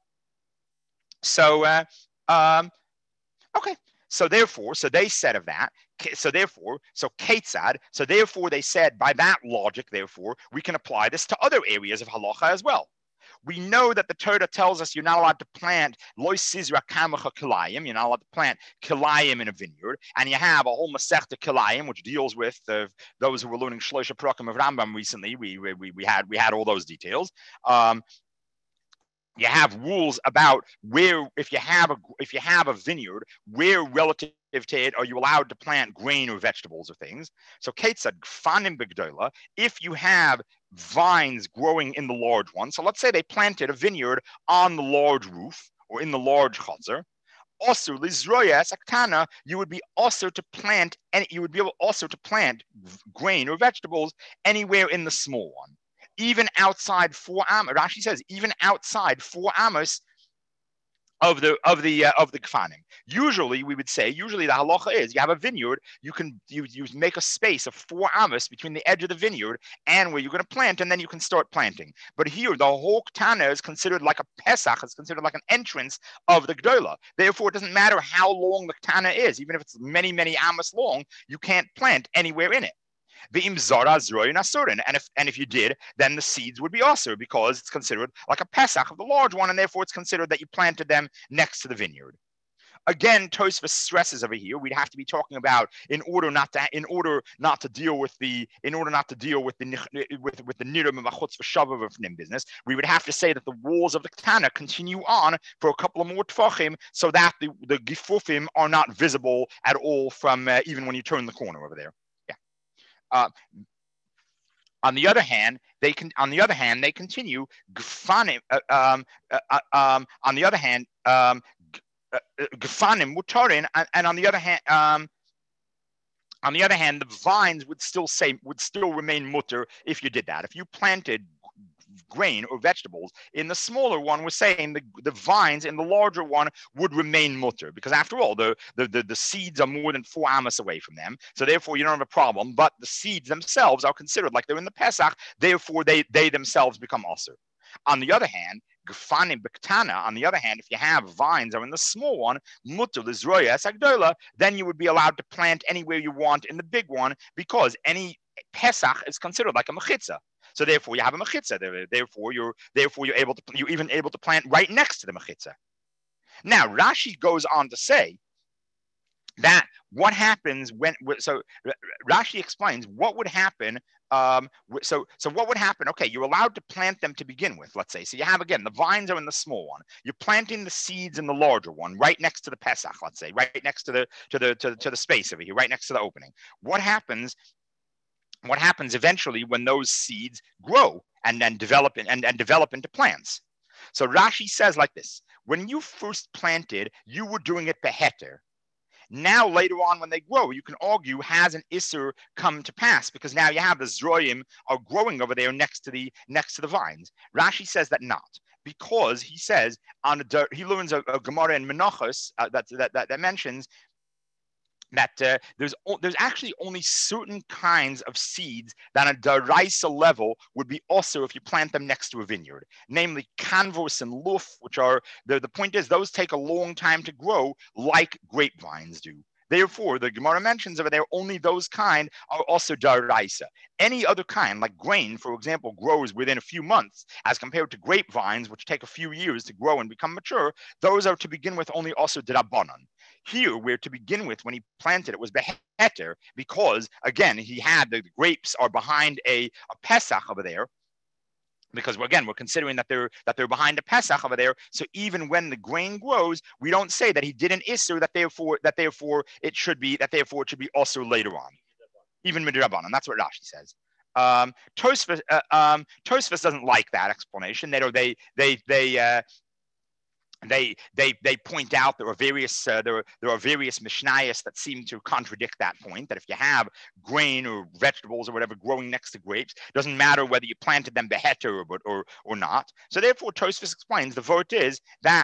so, uh, um, okay. So therefore, so they said of that. So therefore, so Ketzad. So therefore, they said by that logic. Therefore, we can apply this to other areas of halacha as well. We know that the Torah tells us you're not allowed to plant lois sizra kamacha kilayim. You're not allowed to plant kilayim in a vineyard, and you have a whole masechta kilayim, which deals with uh, those who were learning Shloisha Prakim of Rambam recently. We we we had we had all those details. Um, You have rules about where, if you have a if you have a vineyard, where relative to it are you allowed to plant grain or vegetables or things. So Kate said, "Fanim b'gdola." If you have vines growing in the large one, so let's say they planted a vineyard on the large roof or in the large chotzer. Also, lizroya saktana, you would be also to plant, and you would be able also to plant grain or vegetables anywhere in the small one. Even outside four amos, Rashi says, even outside four amos of the of the uh, of the kfanim. Usually, we would say, usually the halacha is you have a vineyard, you can you you make a space of four amos between the edge of the vineyard and where you're going to plant, and then you can start planting. But here, the whole ktana is considered like a pesach, it's considered like an entrance of the gdola. Therefore, it doesn't matter how long the ktana is, even if it's many many amos long, you can't plant anywhere in it. And if and if you did, then the seeds would be also because it's considered like a pesach of the large one, and therefore it's considered that you planted them next to the vineyard. Again, Tosfos stresses over here, we'd have to be talking about in order not to in order not to deal with the in order not to deal with the with with the nirum and machutz v'shavav of nim business. We would have to say that the walls of the Ketana continue on for a couple of more tfachim, so that the the gifufim are not visible at all from uh, even when you turn the corner over there. Uh, on the other hand, they can. On the other hand, they continue. Gefanim. Uh, um, uh, um, on the other hand, um, gefanim mutarin, and, and on the other hand, um, on the other hand, the vines would still say would still remain mutter if you did that. If you planted grain or vegetables in the smaller one, we're saying the, the vines in the larger one would remain mutter, because after all the, the the the seeds are more than four amos away from them, so therefore you don't have a problem, but the seeds themselves are considered like they're in the Pesach, therefore they they themselves become aser. On the other hand, gefanim b'ktana, on the other hand, if you have vines are in the small one, mutter l'zroya sagdola, then you would be allowed to plant anywhere you want in the big one, because any Pesach is considered like a mechitza. So therefore, you have a mechitza. Therefore, you're therefore you're able to you're even able to plant right next to the mechitza. Now, Rashi goes on to say that what happens when, so Rashi explains what would happen. Um, so, so what would happen? Okay, you're allowed to plant them to begin with, let's say. So you have, again, the vines are in the small one. You're planting the seeds in the larger one, right next to the Pesach, let's say, right next to the to the to, to the space over here, right next to the opening. What happens? What happens eventually when those seeds grow and then develop in, and, and develop into plants? So Rashi says like this: when you first planted, you were doing it beheter. Now, later on, when they grow, you can argue, has an Isser come to pass? Because now you have the Zroim are growing over there next to the next to the vines. Rashi says that not, because he says on a, he learns a, a Gemara in Menachos uh, that, that, that that mentions that uh, there's there's actually only certain kinds of seeds that on a daraisa level would be also if you plant them next to a vineyard, namely canvas and luf, which are, the, the point is those take a long time to grow like grapevines do. Therefore, the Gemara mentions over there only those kind are also daraisa. Any other kind, like grain, for example, grows within a few months, as compared to grapevines, which take a few years to grow and become mature. Those are to begin with only also drabanan. Here, where to begin with, when he planted it, was beheter, because again he had the, the grapes are behind a, a Pesach over there. Because again, we're considering that they're that they're behind a Pesach over there. So even when the grain grows, we don't say that he did an Isser, that therefore that therefore it should be that therefore it should be also later on, even midrabanan. That's what Rashi says. Um, Tosfos uh, um, Tosfos doesn't like that explanation. They don't. They they they. Uh, They they they point out there are various uh, there are, there are various mishnayos that seem to contradict that point. That if you have grain or vegetables or whatever growing next to grapes, it doesn't matter whether you planted them beheter or or or not. So therefore, Tosfos explains the vote is that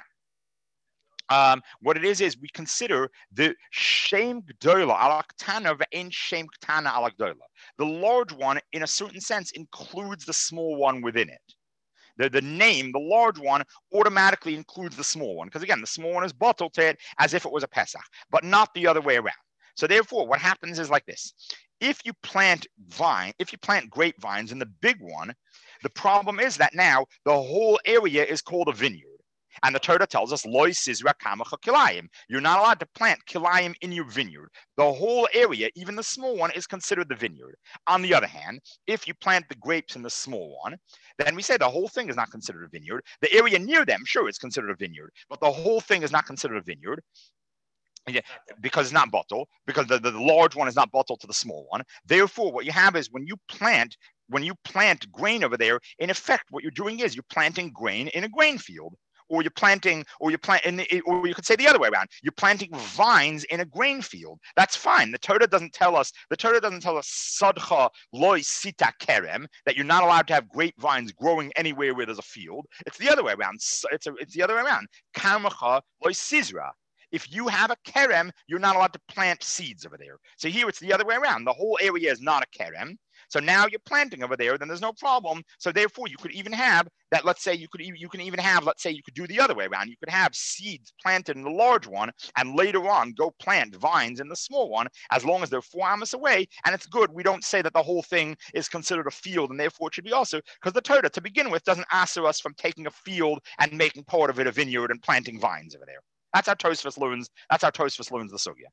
um, what it is is we consider the shem gdola alaktana ve'en shem ktana alakdola. The large one, in a certain sense, includes the small one within it. The, the name, the large one, automatically includes the small one. Because again, the small one is bottled to it as if it was a Pesach, but not the other way around. So therefore, what happens is like this. If you plant vine, if you plant grapevines in the big one, the problem is that now the whole area is called a vineyard. And the Torah tells us, Loi Sizra Kamacha Kilayim. You're not allowed to plant Kilayim in your vineyard. The whole area, even the small one, is considered the vineyard. On the other hand, if you plant the grapes in the small one, then we say the whole thing is not considered a vineyard. The area near them, sure, it's considered a vineyard, but the whole thing is not considered a vineyard. Yeah, because it's not bottled, because the, the, the large one is not bottled to the small one. Therefore, what you have is when you plant, when you plant grain over there, in effect, what you're doing is you're planting grain in a grain field. Or you're planting, or you plant, in the, or you could say the other way around. You're planting vines in a grain field. That's fine. The Torah doesn't tell us. The Torah doesn't tell us sadcha loy sita kerem, that you're not allowed to have grapevines growing anywhere where there's a field. It's the other way around. It's a, it's the other way around. Kamacha loy sizra. If you have a kerem, you're not allowed to plant seeds over there. So here it's the other way around. The whole area is not a kerem. So now you're planting over there, then there's no problem. So therefore, you could even have that. Let's say you could you can even have. Let's say you could do the other way around. You could have seeds planted in the large one, and later on go plant vines in the small one, as long as they're four amos away. And it's good. We don't say that the whole thing is considered a field, and therefore it should be also, because the Torah to begin with doesn't ask us from taking a field and making part of it a vineyard and planting vines over there. That's how Tosfos learns. That's how Tosfos learns the sugya.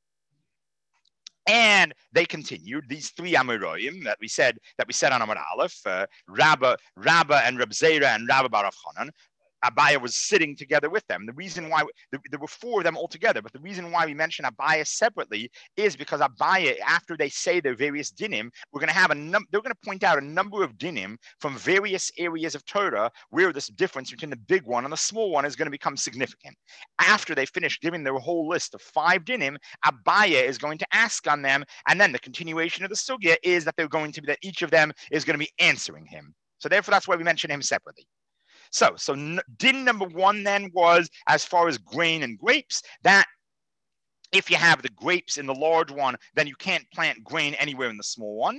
And they continued, these three Amoraim that we said that we said on Amar Aleph, uh, Rabba, Rabba and Reb Zera and Rabba Bar Chanan. Abaya was sitting together with them. The reason why there were four of them all together, but the reason why we mention Abaya separately is because Abaya, after they say their various dinim, we're going to have a num- they're going to point out a number of dinim from various areas of Torah where this difference between the big one and the small one is going to become significant. After they finish giving their whole list of five dinim, Abaya is going to ask on them, and then the continuation of the sugya is that they're going to be that each of them is going to be answering him. So therefore, that's why we mention him separately. So, so din number one then was, as far as grain and grapes, that if you have the grapes in the large one, then you can't plant grain anywhere in the small one.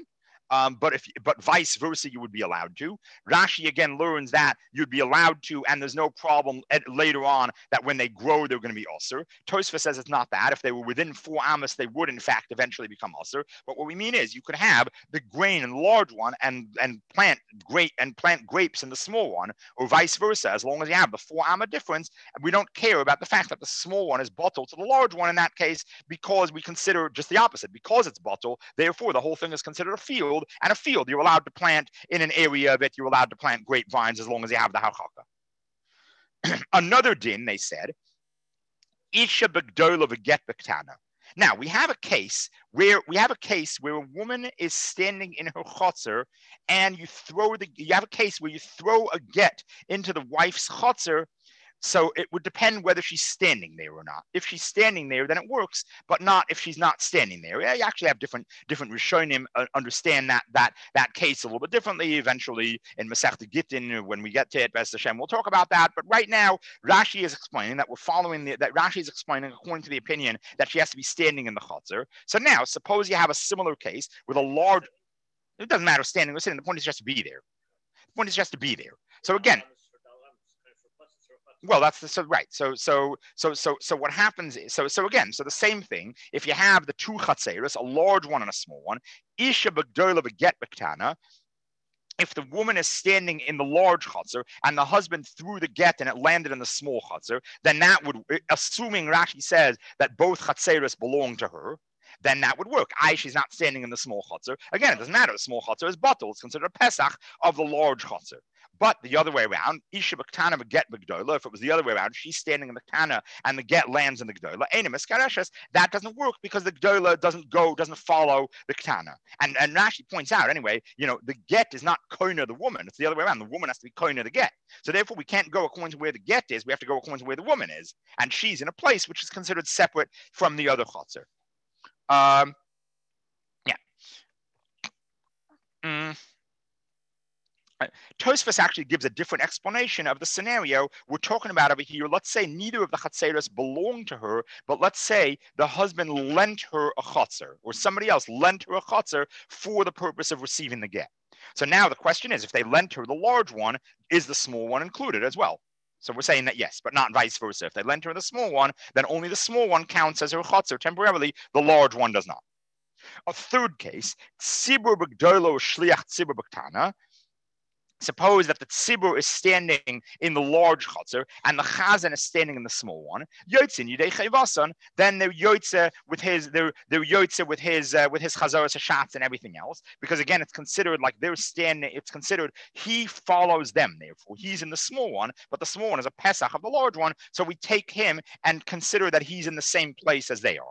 Um, but if but vice versa, you would be allowed to. Rashi again learns that you'd be allowed to, and there's no problem at, later on that when they grow they're going to be usher. Tosfos says it's not that. If they were within four amos, they would in fact eventually become usher. But what we mean is you could have the grain in the large one and and plant grape and plant grapes in the small one, or vice versa. As long as you have the four amma difference, we don't care about the fact that the small one is bottled to the large one in that case, because we consider just the opposite. Because it's bottled, therefore the whole thing is considered a field. And a field you're allowed to plant in an area that you're allowed to plant grapevines as long as you have the harchaka. Another din, they said, isha begdola v'get bektana. Now we have a case where we have a case where a woman is standing in her chotzer, and you throw the. You have a case where you throw a get into the wife's chotzer. So it would depend whether she's standing there or not. If she's standing there, then it works, but not if she's not standing there. Yeah, you actually have different different Rishonim uh, understand that that that case a little bit differently. Eventually, in Masechta Gittin, when we get to it, B'ez Hashem, we'll talk about that. But right now, Rashi is explaining that we're following the that Rashi is explaining according to the opinion that she has to be standing in the chotzer. So now, suppose you have a similar case with a large. It doesn't matter standing or sitting. The point is just to be there. The point is just to be there. So again. Well, that's the, so right. So so so so so what happens is so so again. So the same thing. If you have the two chatzeros, a large one and a small one, isha b'gdola v'get b'ktana. If the woman is standing in the large chotzer and the husband threw the get and it landed in the small chotzer, then that would, assuming Rashi says that both chatzeros belong to her, then that would work. I, she's not standing in the small chotzer. Again, it doesn't matter. The small chotzer is bottle. It's considered a pesach of the large chotzer. But the other way around, isha b'ktana v'get b'gdola, if it was the other way around, she's standing in the ktana and the get lands in the gdola, enim eskareshes, that doesn't work because the gdola doesn't go, doesn't follow the ktana. And, and Rashi points out, anyway, you know, the get is not koina the woman. It's the other way around. The woman has to be koina the get. So therefore, we can't go according to where the get is. We have to go according to where the woman is. And she's in a place which is considered separate from the other chotzer. Um, yeah. Mm. Tosfos actually gives a different explanation of the scenario we're talking about over here. Let's say neither of the chatzeros belong to her, but let's say the husband lent her a chatzer, or somebody else lent her a chatzer for the purpose of receiving the get. So now the question is, if they lent her the large one, is the small one included as well? So we're saying that yes, but not vice versa. If they lent her the small one, then only the small one counts as her chatzer temporarily. The large one does not. A third case, tzibur b'gdola shliach tzibur b'ktana. Suppose that the tzibur is standing in the large chotzer and the chazan is standing in the small one. Yotzin yidei chayvasan. Then they're yotze with his they're they're yotze with his uh, with his chazaras hashatz and everything else. Because again, it's considered like they're standing. It's considered he follows them. Therefore, he's in the small one, but the small one is a pesach of the large one. So we take him and consider that he's in the same place as they are.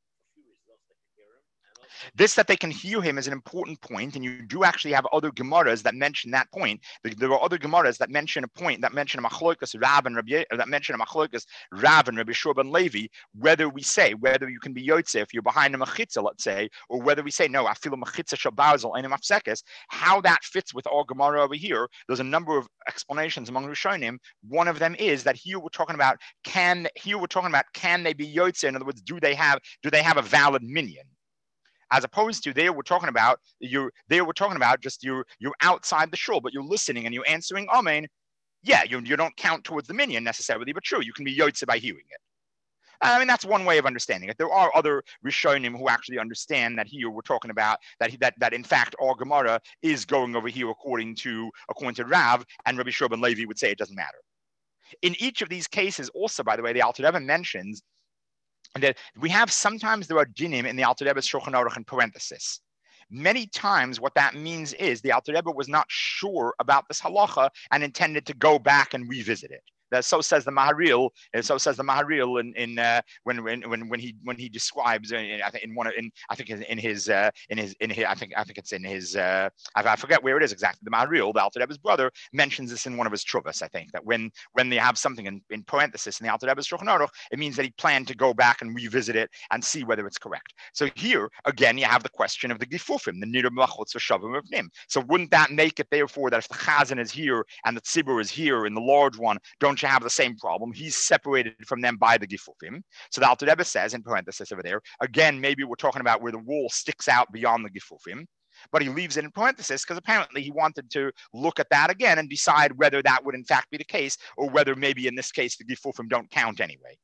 This that they can hear him is an important point, and you do actually have other Gemaras that mention that point. There are other Gemaras that mention a point that mention a machlokas Rav and Rabbi that mention a machlokas Rav and Rabbi Shua ben Levi. Whether we say whether you can be yotze if you're behind a machitza, let's say, or whether we say no, I feel a machitza shabazel and a mafsekes. How that fits with our Gemara over here? There's a number of explanations among Rishonim. One of them is that here we're talking about can here we're talking about can they be yotze? In other words, do they have do they have a valid minyan? As opposed to there, we're talking about you. There, we're talking about just you're you're outside the shul, but you're listening and you're answering amen. Yeah, you you don't count towards the minyan necessarily, but true, you can be yotze by hearing it. I mean, that's one way of understanding it. There are other Rishonim who actually understand that here we're talking about that that that in fact our Gemara is going over here according to according to Rav, and Rabbi Shua ben Levi would say it doesn't matter. In each of these cases, also by the way, the Alter Rebbe mentions. And that we have sometimes there are dinim in the Alter Rebbe's Shulchan Aruch in parenthesis. Many times what that means is the Alter Rebbe was not sure about this halacha and intended to go back and revisit it. That so says the Maharil, and so says the Maharil in, in uh, when when when when he when he describes in, I think in one of, in I think in his uh, in his in his I think I think it's in his uh, I, I forget where it is exactly. The Maharil, the Alter Rebbe's brother, mentions this in one of his truvas. I think that when when they have something in, in parenthesis in the Alter Rebbe's Shulchan Aruch, it means that he planned to go back and revisit it and see whether it's correct. So here again, you have the question of the gifufim, the nidar machutz v'shavim of nim. So wouldn't that make it therefore that if the chazan is here and the tzibur is here in the large one, don't you have the same problem? He's separated from them by the gifufim. So the Alter Rebbe says in parenthesis over there, again, maybe we're talking about where the wall sticks out beyond the gifufim. but he leaves it in parenthesis because apparently he wanted to look at that again and decide whether that would in fact be the case, or whether maybe in this case the Gifufim don't count anyway.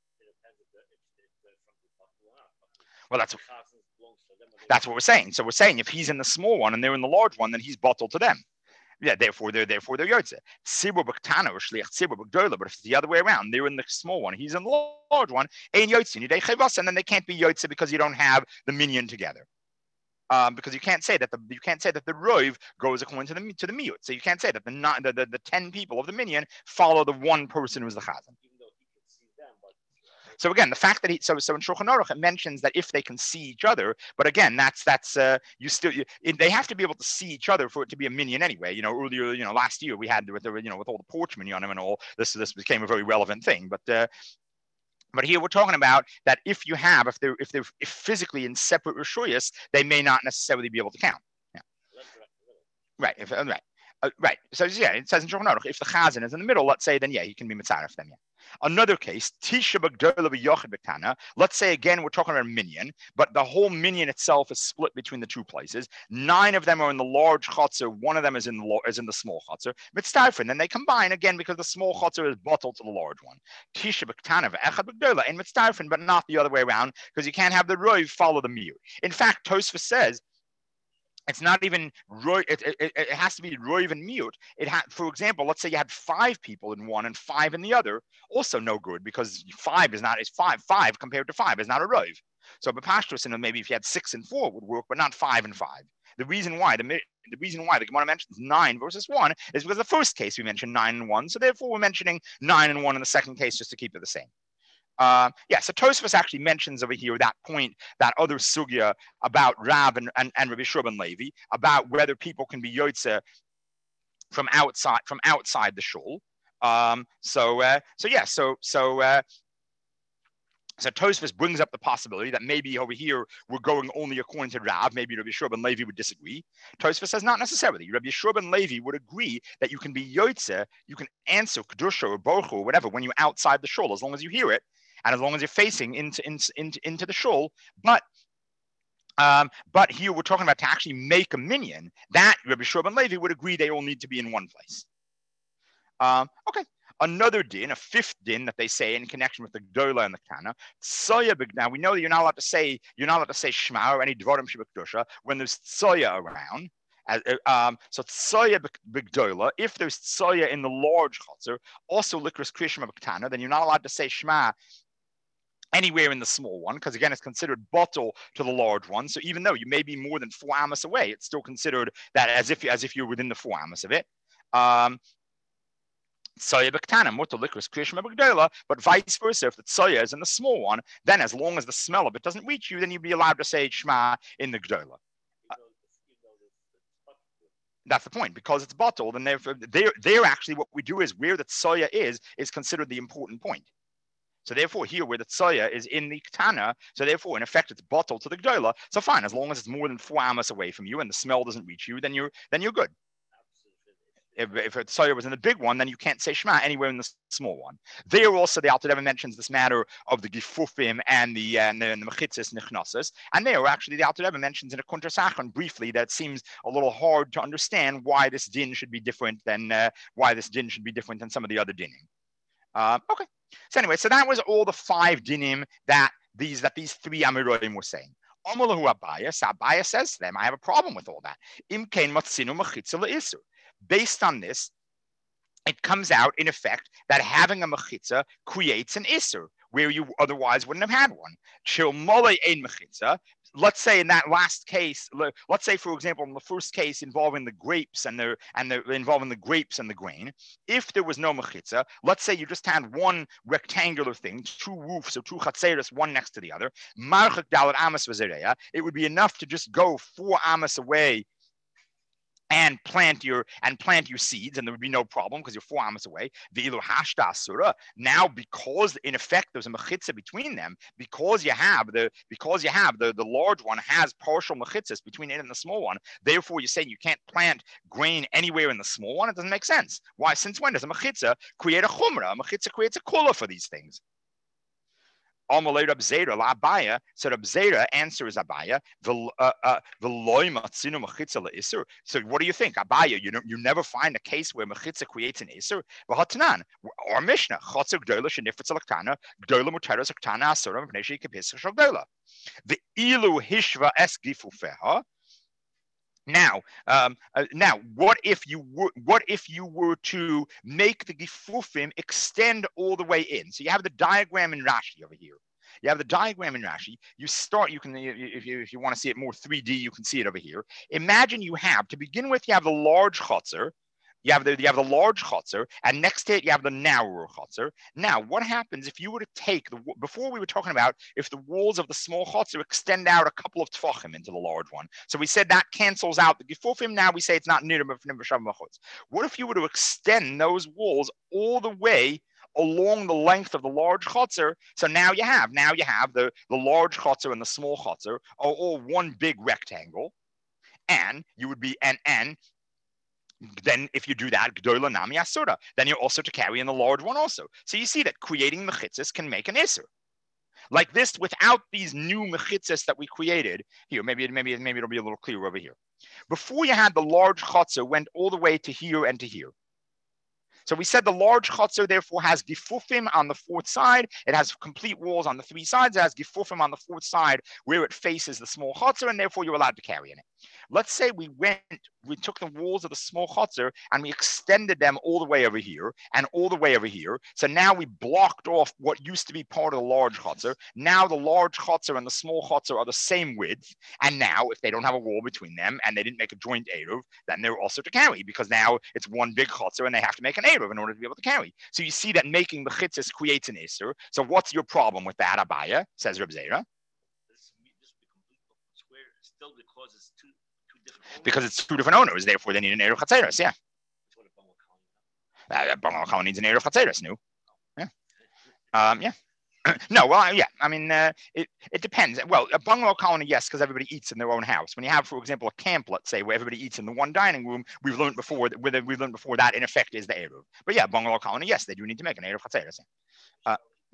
Well, that's that's what we're saying. So we're saying if he's in the small one and they're in the large one, then he's bottled to them. Yeah, therefore they're therefore they're yotze. Tzibur b'ktana or shliach tzibur b'gdola. But if it's the other way around, they're in the small one, he's in the large one, ein yotze nidei chayvas, and then they can't be yotze because you don't have the minyan together. Um, because you can't say that the you can't say that the rov goes according to the to the miyut. So you can't say that the not the, the, the ten people of the minyan follow the one person who's the chazan. So again, the fact that he so so in Shulchan Aruch it mentions that if they can see each other, but again, that's that's uh, you still you, it, they have to be able to see each other for it to be a minyan anyway. You know, earlier, you know, last year we had with the you know with all the porch minyanim and all this this became a very relevant thing. But uh, but here we're talking about that if you have if they're if they're if physically in separate rishuyas, they may not necessarily be able to count. Yeah. Right. If, uh, right. Uh, right. So yeah, it says in Shulchan Aruch if the chazan is in the middle, let's say, then yeah, he can be mitzaref them. Yeah. Another case, Tisha b'gdola v'yochid b'ktana. Let's say again we're talking about a minyan, but the whole minyan itself is split between the two places. Nine of them are in the large chutzner, one of them is in the is in the small chutzner. Mitzdarfen, then they combine again because the small chutzner is bottled to the large one. Tisha b'ktana v'echad b'gdola and mitzdarfen, but not the other way around because you can't have the rov follow the miyut. In fact, Tosfos says. It's not even it, it, it has to be rov and miyut. It had, for example, let's say you had five people in one and five in the other. Also no good because five is not is five. Five compared to five is not a rov. So b'pashtus, and maybe if you had six and four would work, but not five and five. The reason why the the reason why the Gemara mentions nine versus one is because the first case we mentioned nine and one, so therefore we're mentioning nine and one in the second case just to keep it the same. Uh, yeah, so Tosfos actually mentions over here that point, that other sugya about Rav and, and, and Rabbi Shua ben Levi, about whether people can be yotze from outside from outside the shul. Um, so uh, so yeah, so so uh, so Tosfos brings up the possibility that maybe over here we're going only according to Rav. Maybe Rabbi Shua ben Levi would disagree. Tosfos says not necessarily. Rabbi Shua ben Levi would agree that you can be yotze, you can answer kedusha or bochu or whatever when you're outside the shul, as long as you hear it. And as long as you're facing into into into, into the shul, but um, but here we're talking about to actually make a minyan. That Rabbi Shua ben Levi would agree they all need to be in one place. Um, okay, another din, a fifth din that they say in connection with the Gdola and the Kana. Tsoya. Now we know that you're not allowed to say you're not allowed to say Shema or any Dvarim Shebekdusha when there's Tsoya around. As, um, so tsoya b'gdola, if there's tsoya in the large chutzner, also likras kriyashma b'ktana, then you're not allowed to say Shema anywhere in the small one, because again, it's considered bottle to the large one. So even though you may be more than four amos away, it's still considered that as if as if you're within the four amos of it. Um, but vice versa, if the tsoya is in the small one, then as long as the smell of it doesn't reach you, then you'd be allowed to say Shema in the gdola. Uh, that's the point, because it's bottled, and they're, they're, they're actually what we do is where the tsoya is, is considered the important point. So therefore, here where the tsoya is in the ktana, so therefore, in effect, it's bottled to the gdola. So fine, as long as it's more than four amos away from you and the smell doesn't reach you, then you're then you're good. If, if a tsoya was in the big one, then you can't say Shema anywhere in the small one. There also, the Alter Rebbe mentions this matter of the gifufim and the and the, and the mechitzis nichnasis, and there actually the Alter Rebbe mentions in a Kuntres Achron briefly that it seems a little hard to understand why this din should be different than uh, why this din should be different than some of the other dinim. Uh, okay. So anyway, so that was all the five dinim that these that these three Amiroim were saying. Amalahu Abaya, so Abaya says to them, I have a problem with all that. Imkein matzinu mechitza le'isur. Based on this, it comes out in effect that having a mechitza creates an isur where you otherwise wouldn't have had one. Chil mole ein mechitza. Let's say in that last case, let's say for example in the first case involving the grapes and the and the involving the grapes and the grain, if there was no mechitza, let's say you just had one rectangular thing, two roofs or two chatzeros, one next to the other, marchak dalet amas v'zereya, it would be enough to just go four amas away and plant your and plant your seeds, and there would be no problem because you're four amos away. Now, because in effect there's a mechitza between them, because you have the because you have the, the large one has partial mechitzas between it and the small one. Therefore, you say you can't plant grain anywhere in the small one. It doesn't make sense. Why? Since when does a mechitza create a chumrah? A mechitza creates a kula for these things. Amalei Rab Zera la Abaya. So Rab Zera answers Abaya. The uh, uh, v'loy matzinu mechitza le'isur. So what do you think, Abaya? You know, you never find a case where mechitza creates an isur. V'hatnan, our Mishnah chotzer gdola shenifetz alaktana gdola muteras aktana asura mepnei sheikapis shogdola. The ilu hishva es gifufeha. Now, um, uh, now, what if you were, what if you were to make the gifufim extend all the way in? So you have the diagram in Rashi over here. You have the diagram in Rashi. You start. You can, if you if you want to see it more three D, you can see it over here. Imagine you have to begin with. You have the large chotzer. You have the you have the large chotzer, and next to it you have the narrower chotzer. Now, what happens if you were to take the before we were talking about if the walls of the small chotzer extend out a couple of tefachim into the large one? So we said that cancels out the gifufim. Now we say it's not nirim of nimrashav machutz. What if you were to extend those walls all the way along the length of the large chotzer? So now you have now you have the the large chotzer and the small chotzer are all one big rectangle, and you would be and and. Then if you do that, gdola nami asura, then you're also to carry in the large one also. So you see that creating mechitzas can make an isur. Like this, without these new mechitzas that we created, here, maybe, maybe, maybe it'll be a little clearer over here. Before you had the large chotzer went all the way to here and to here. So we said the large chotzer therefore has gifufim on the fourth side. It has complete walls on the three sides. It has gifufim on the fourth side where it faces the small chotzer, and therefore you're allowed to carry in it. Let's say we went, we took the walls of the small chotzer and we extended them all the way over here and all the way over here. So now we blocked off what used to be part of the large chotzer. Now the large chotzer and the small chotzer are the same width. And now if they don't have a wall between them and they didn't make a joint eruv, then they're also to carry because now it's one big chotzer and they have to make an eruv in order to be able to carry. So you see that making the chitzis creates an isur. So what's your problem with that, Abaya? Says Reb Zera. Still because it's two, two different owners. Because it's two different owners, therefore they need an eruv chatzeros. Yeah. Uh, Bungalow Kala needs an eruv chatzeros. No. Yeah. Um. Yeah. No, well, yeah. I mean, uh, it it depends. Well, a bungalow colony, yes, because everybody eats in their own house. When you have, for example, a camp, let's say, where everybody eats in the one dining room, we've learned before that we've learned before that in effect is the eruv. But yeah, bungalow colony, yes, they do need to make an eruv chatzeros. Uh,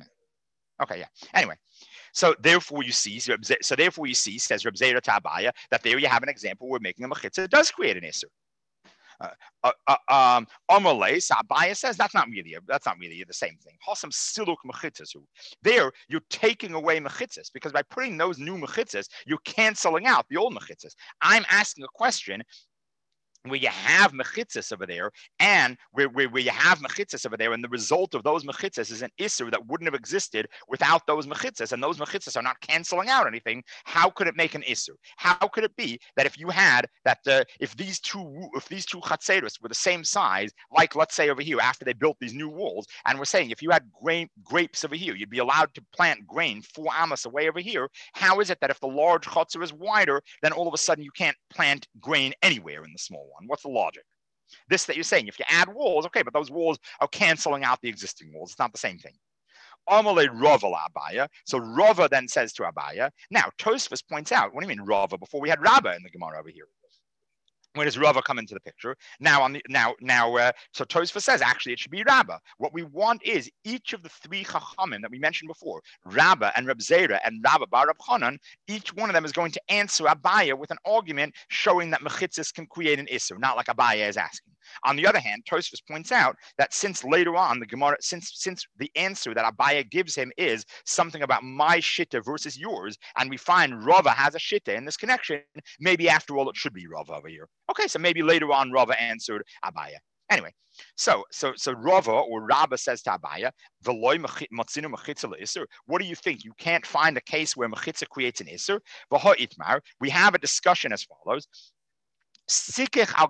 okay, yeah. Anyway, so therefore you see, so, so therefore you see, says Reb Zera Tabaya, that there you have an example where making a mechitza does create an isur. Uh, uh, uh, um, Amalei, so Abaya says that's not really a, that's not really the same thing. Hasam siluk mechitzas. There, you're taking away mechitzas because by putting those new mechitzas, you're canceling out the old mechitzas. I'm asking a question where you have mechitzas over there, and where, where, where you have mechitzas over there, and the result of those mechitzas is an isur that wouldn't have existed without those mechitzas, and those mechitzas are not canceling out anything. How could it make an isur? How could it be that if you had that, uh, if these two, if these two chatzeros were the same size, like let's say over here after they built these new walls, and we're saying if you had grain, grapes over here, you'd be allowed to plant grain four amos away over here. How is it that if the large chatzer is wider, then all of a sudden you can't plant grain anywhere in the small one? What's the logic? This that you're saying, if you add walls, okay, but those walls are canceling out the existing walls. It's not the same thing. Amalei Rava Abaya. So Rava then says to Abaya. Now Tosfos points out, what do you mean Rava? Before we had Rabbah in the Gemara over here. Where does Rava come into the picture? Now, on the now, now, uh, so Tosfos says actually it should be Rabbah. What we want is each of the three Chachamim that we mentioned before, Rabbah and Reb Zera and Rabbah bar Reb Chanan, each one of them is going to answer Abaya with an argument showing that mechitzas can create an isur, not like Abaya is asking. On the other hand, Tosfos points out that since later on the Gemara, since since the answer that Abaya gives him is something about my shitta versus yours, and we find Rava has a shitta in this connection, maybe after all it should be Rava over here. Okay, so maybe later on Rava answered Abaya. Anyway, so so so Rava or Rabbah says to Abaya, "V'loy matzinu mechitza le'isur." What do you think? You can't find a case where mechitza creates an isur. V'ho itmar. We have a discussion as follows. Suppose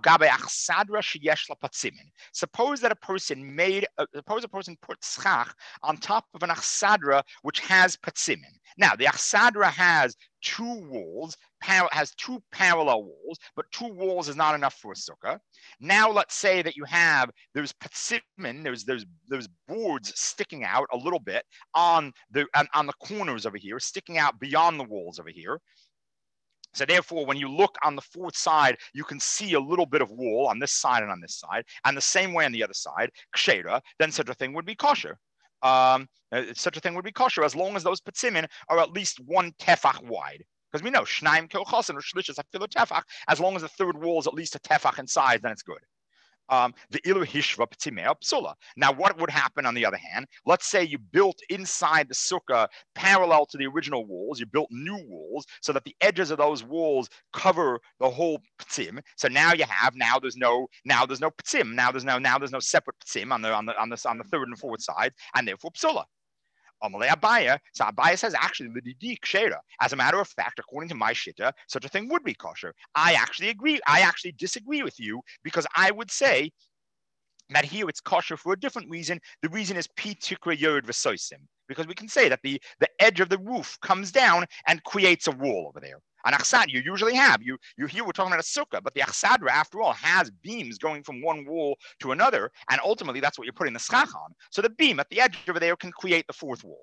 that a person made, uh, suppose a person put schach on top of an achsadra which has patzimin. Now, the achsadra has two walls, par- has two parallel walls, but two walls is not enough for a sukkah. Now, let's say that you have, there's patzimin, there's there's there's boards sticking out a little bit on the on, on the corners over here, sticking out beyond the walls over here. So therefore, when you look on the fourth side, you can see a little bit of wall on this side and on this side, and the same way on the other side, kshera, then such a thing would be kosher. um, uh, such a thing would be kosher as long as those petzimin are at least one tefach wide. Because we know shnaim kochasin or shlishas afilo tefach. As long as the third wall is at least a tefach in size, then it's good. Um, the ilu hishva p'timei psula. Now, what would happen on the other hand? Let's say you built inside the sukkah parallel to the original walls. You built new walls so that the edges of those walls cover the whole p'tim. So now you have now there's no now there's no p'tim. Now there's no now there's no separate p'tim on the on the on the on the third and fourth side, and therefore psula. Amalei Abaya. So Abaya says actually l'didik shera. As a matter of fact, according to my shitta, such a thing would be kosher. I actually agree. I actually disagree with you because I would say that here it's kosher for a different reason. The reason is pi tikra yod v'soisim, because we can say that the the edge of the roof comes down and creates a wall over there. An achsad you usually have. You you here we're talking about a sukkah, but the achsadra, after all, has beams going from one wall to another, and ultimately that's what you're putting the schach on. So the beam at the edge over there can create the fourth wall.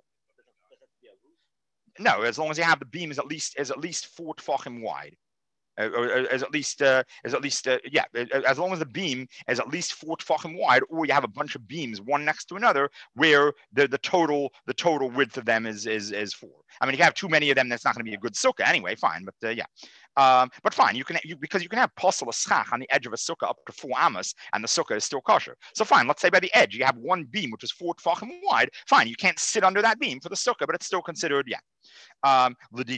No, as long as you have the beam is at least is at least four tefachim wide. Uh, or as at least, uh, as at least, uh, yeah. As long as the beam is at least four tefachim wide, or you have a bunch of beams one next to another, where the, the total the total width of them is is is four. I mean, if you have too many of them, that's not going to be a good sukkah anyway. Fine, but uh, yeah, um, but fine. You can you, because you can have posel schach on the edge of a sukkah up to four amos, and the sukkah is still kosher. So fine, let's say by the edge you have one beam which is four tefachim wide. Fine, you can't sit under that beam for the sukkah, but it's still considered yeah. Um,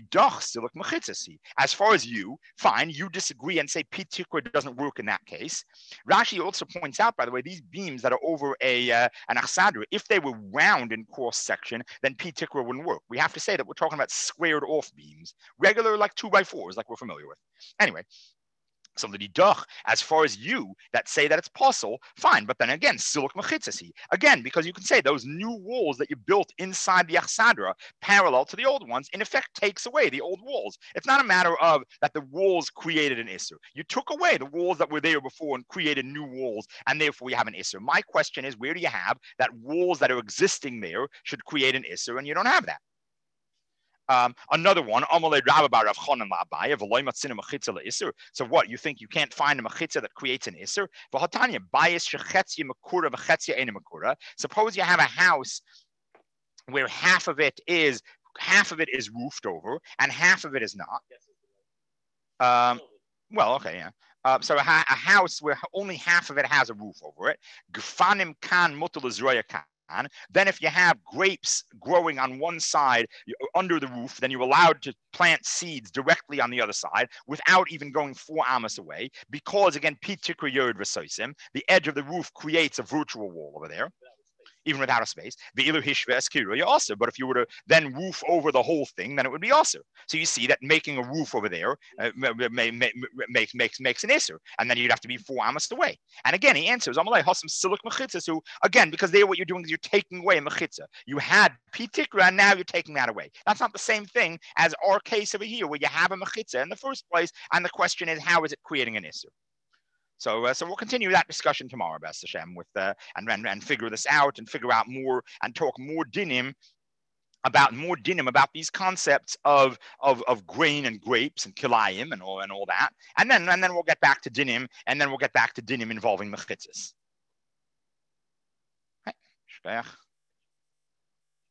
as far as you, fine, you disagree and say pi tikra doesn't work in that case. Rashi also points out, by the way, these beams that are over a uh, an achsadra, if they were round in cross section, then pi tikra wouldn't work. We have to say that we're talking about squared off beams, regular like two by fours, like we're familiar with. Anyway. So the didach, as far as you that say that it's possible, fine. But then again, siluk mechitzasi. Again, because you can say those new walls that you built inside the achsadra, parallel to the old ones, in effect takes away the old walls. It's not a matter of that the walls created an isser. You took away the walls that were there before and created new walls, and therefore you have an isser. My question is, where do you have that walls that are existing there should create an isser, and you don't have that? Um, another one, so what, you think you can't find a mechitza that creates an isser? Suppose you have a house where half of it is half of it is roofed over and half of it is not. Um, well, okay, yeah. Uh, so a, a house where only half of it has a roof over it. Then if you have grapes growing on one side under the roof, then you're allowed to plant seeds directly on the other side without even going four amos away, because again, pi tikra yod v'soisim, the edge of the roof creates a virtual wall over there, even without a space. The ilu hishva eskiru also, but if you were to then roof over the whole thing, then it would be also. So you see that making a roof over there uh, may, may, makes makes makes an isser, and then you'd have to be four amos away. And again, he answers, Amalei hasam siluk mechitza. So again, because there, what you're doing is you're taking away a mechitza. You had pi tikra, and now you're taking that away. That's not the same thing as our case over here, where you have a mechitza in the first place, and the question is, how is it creating an isser? So, uh, so we'll continue that discussion tomorrow, B'ez Hashem, with uh, and, and and figure this out and figure out more and talk more dinim about more dinim about these concepts of of of grain and grapes and kilayim and all and all that, and then and then we'll get back to dinim, and then we'll get back to dinim involving mechitzas. Right.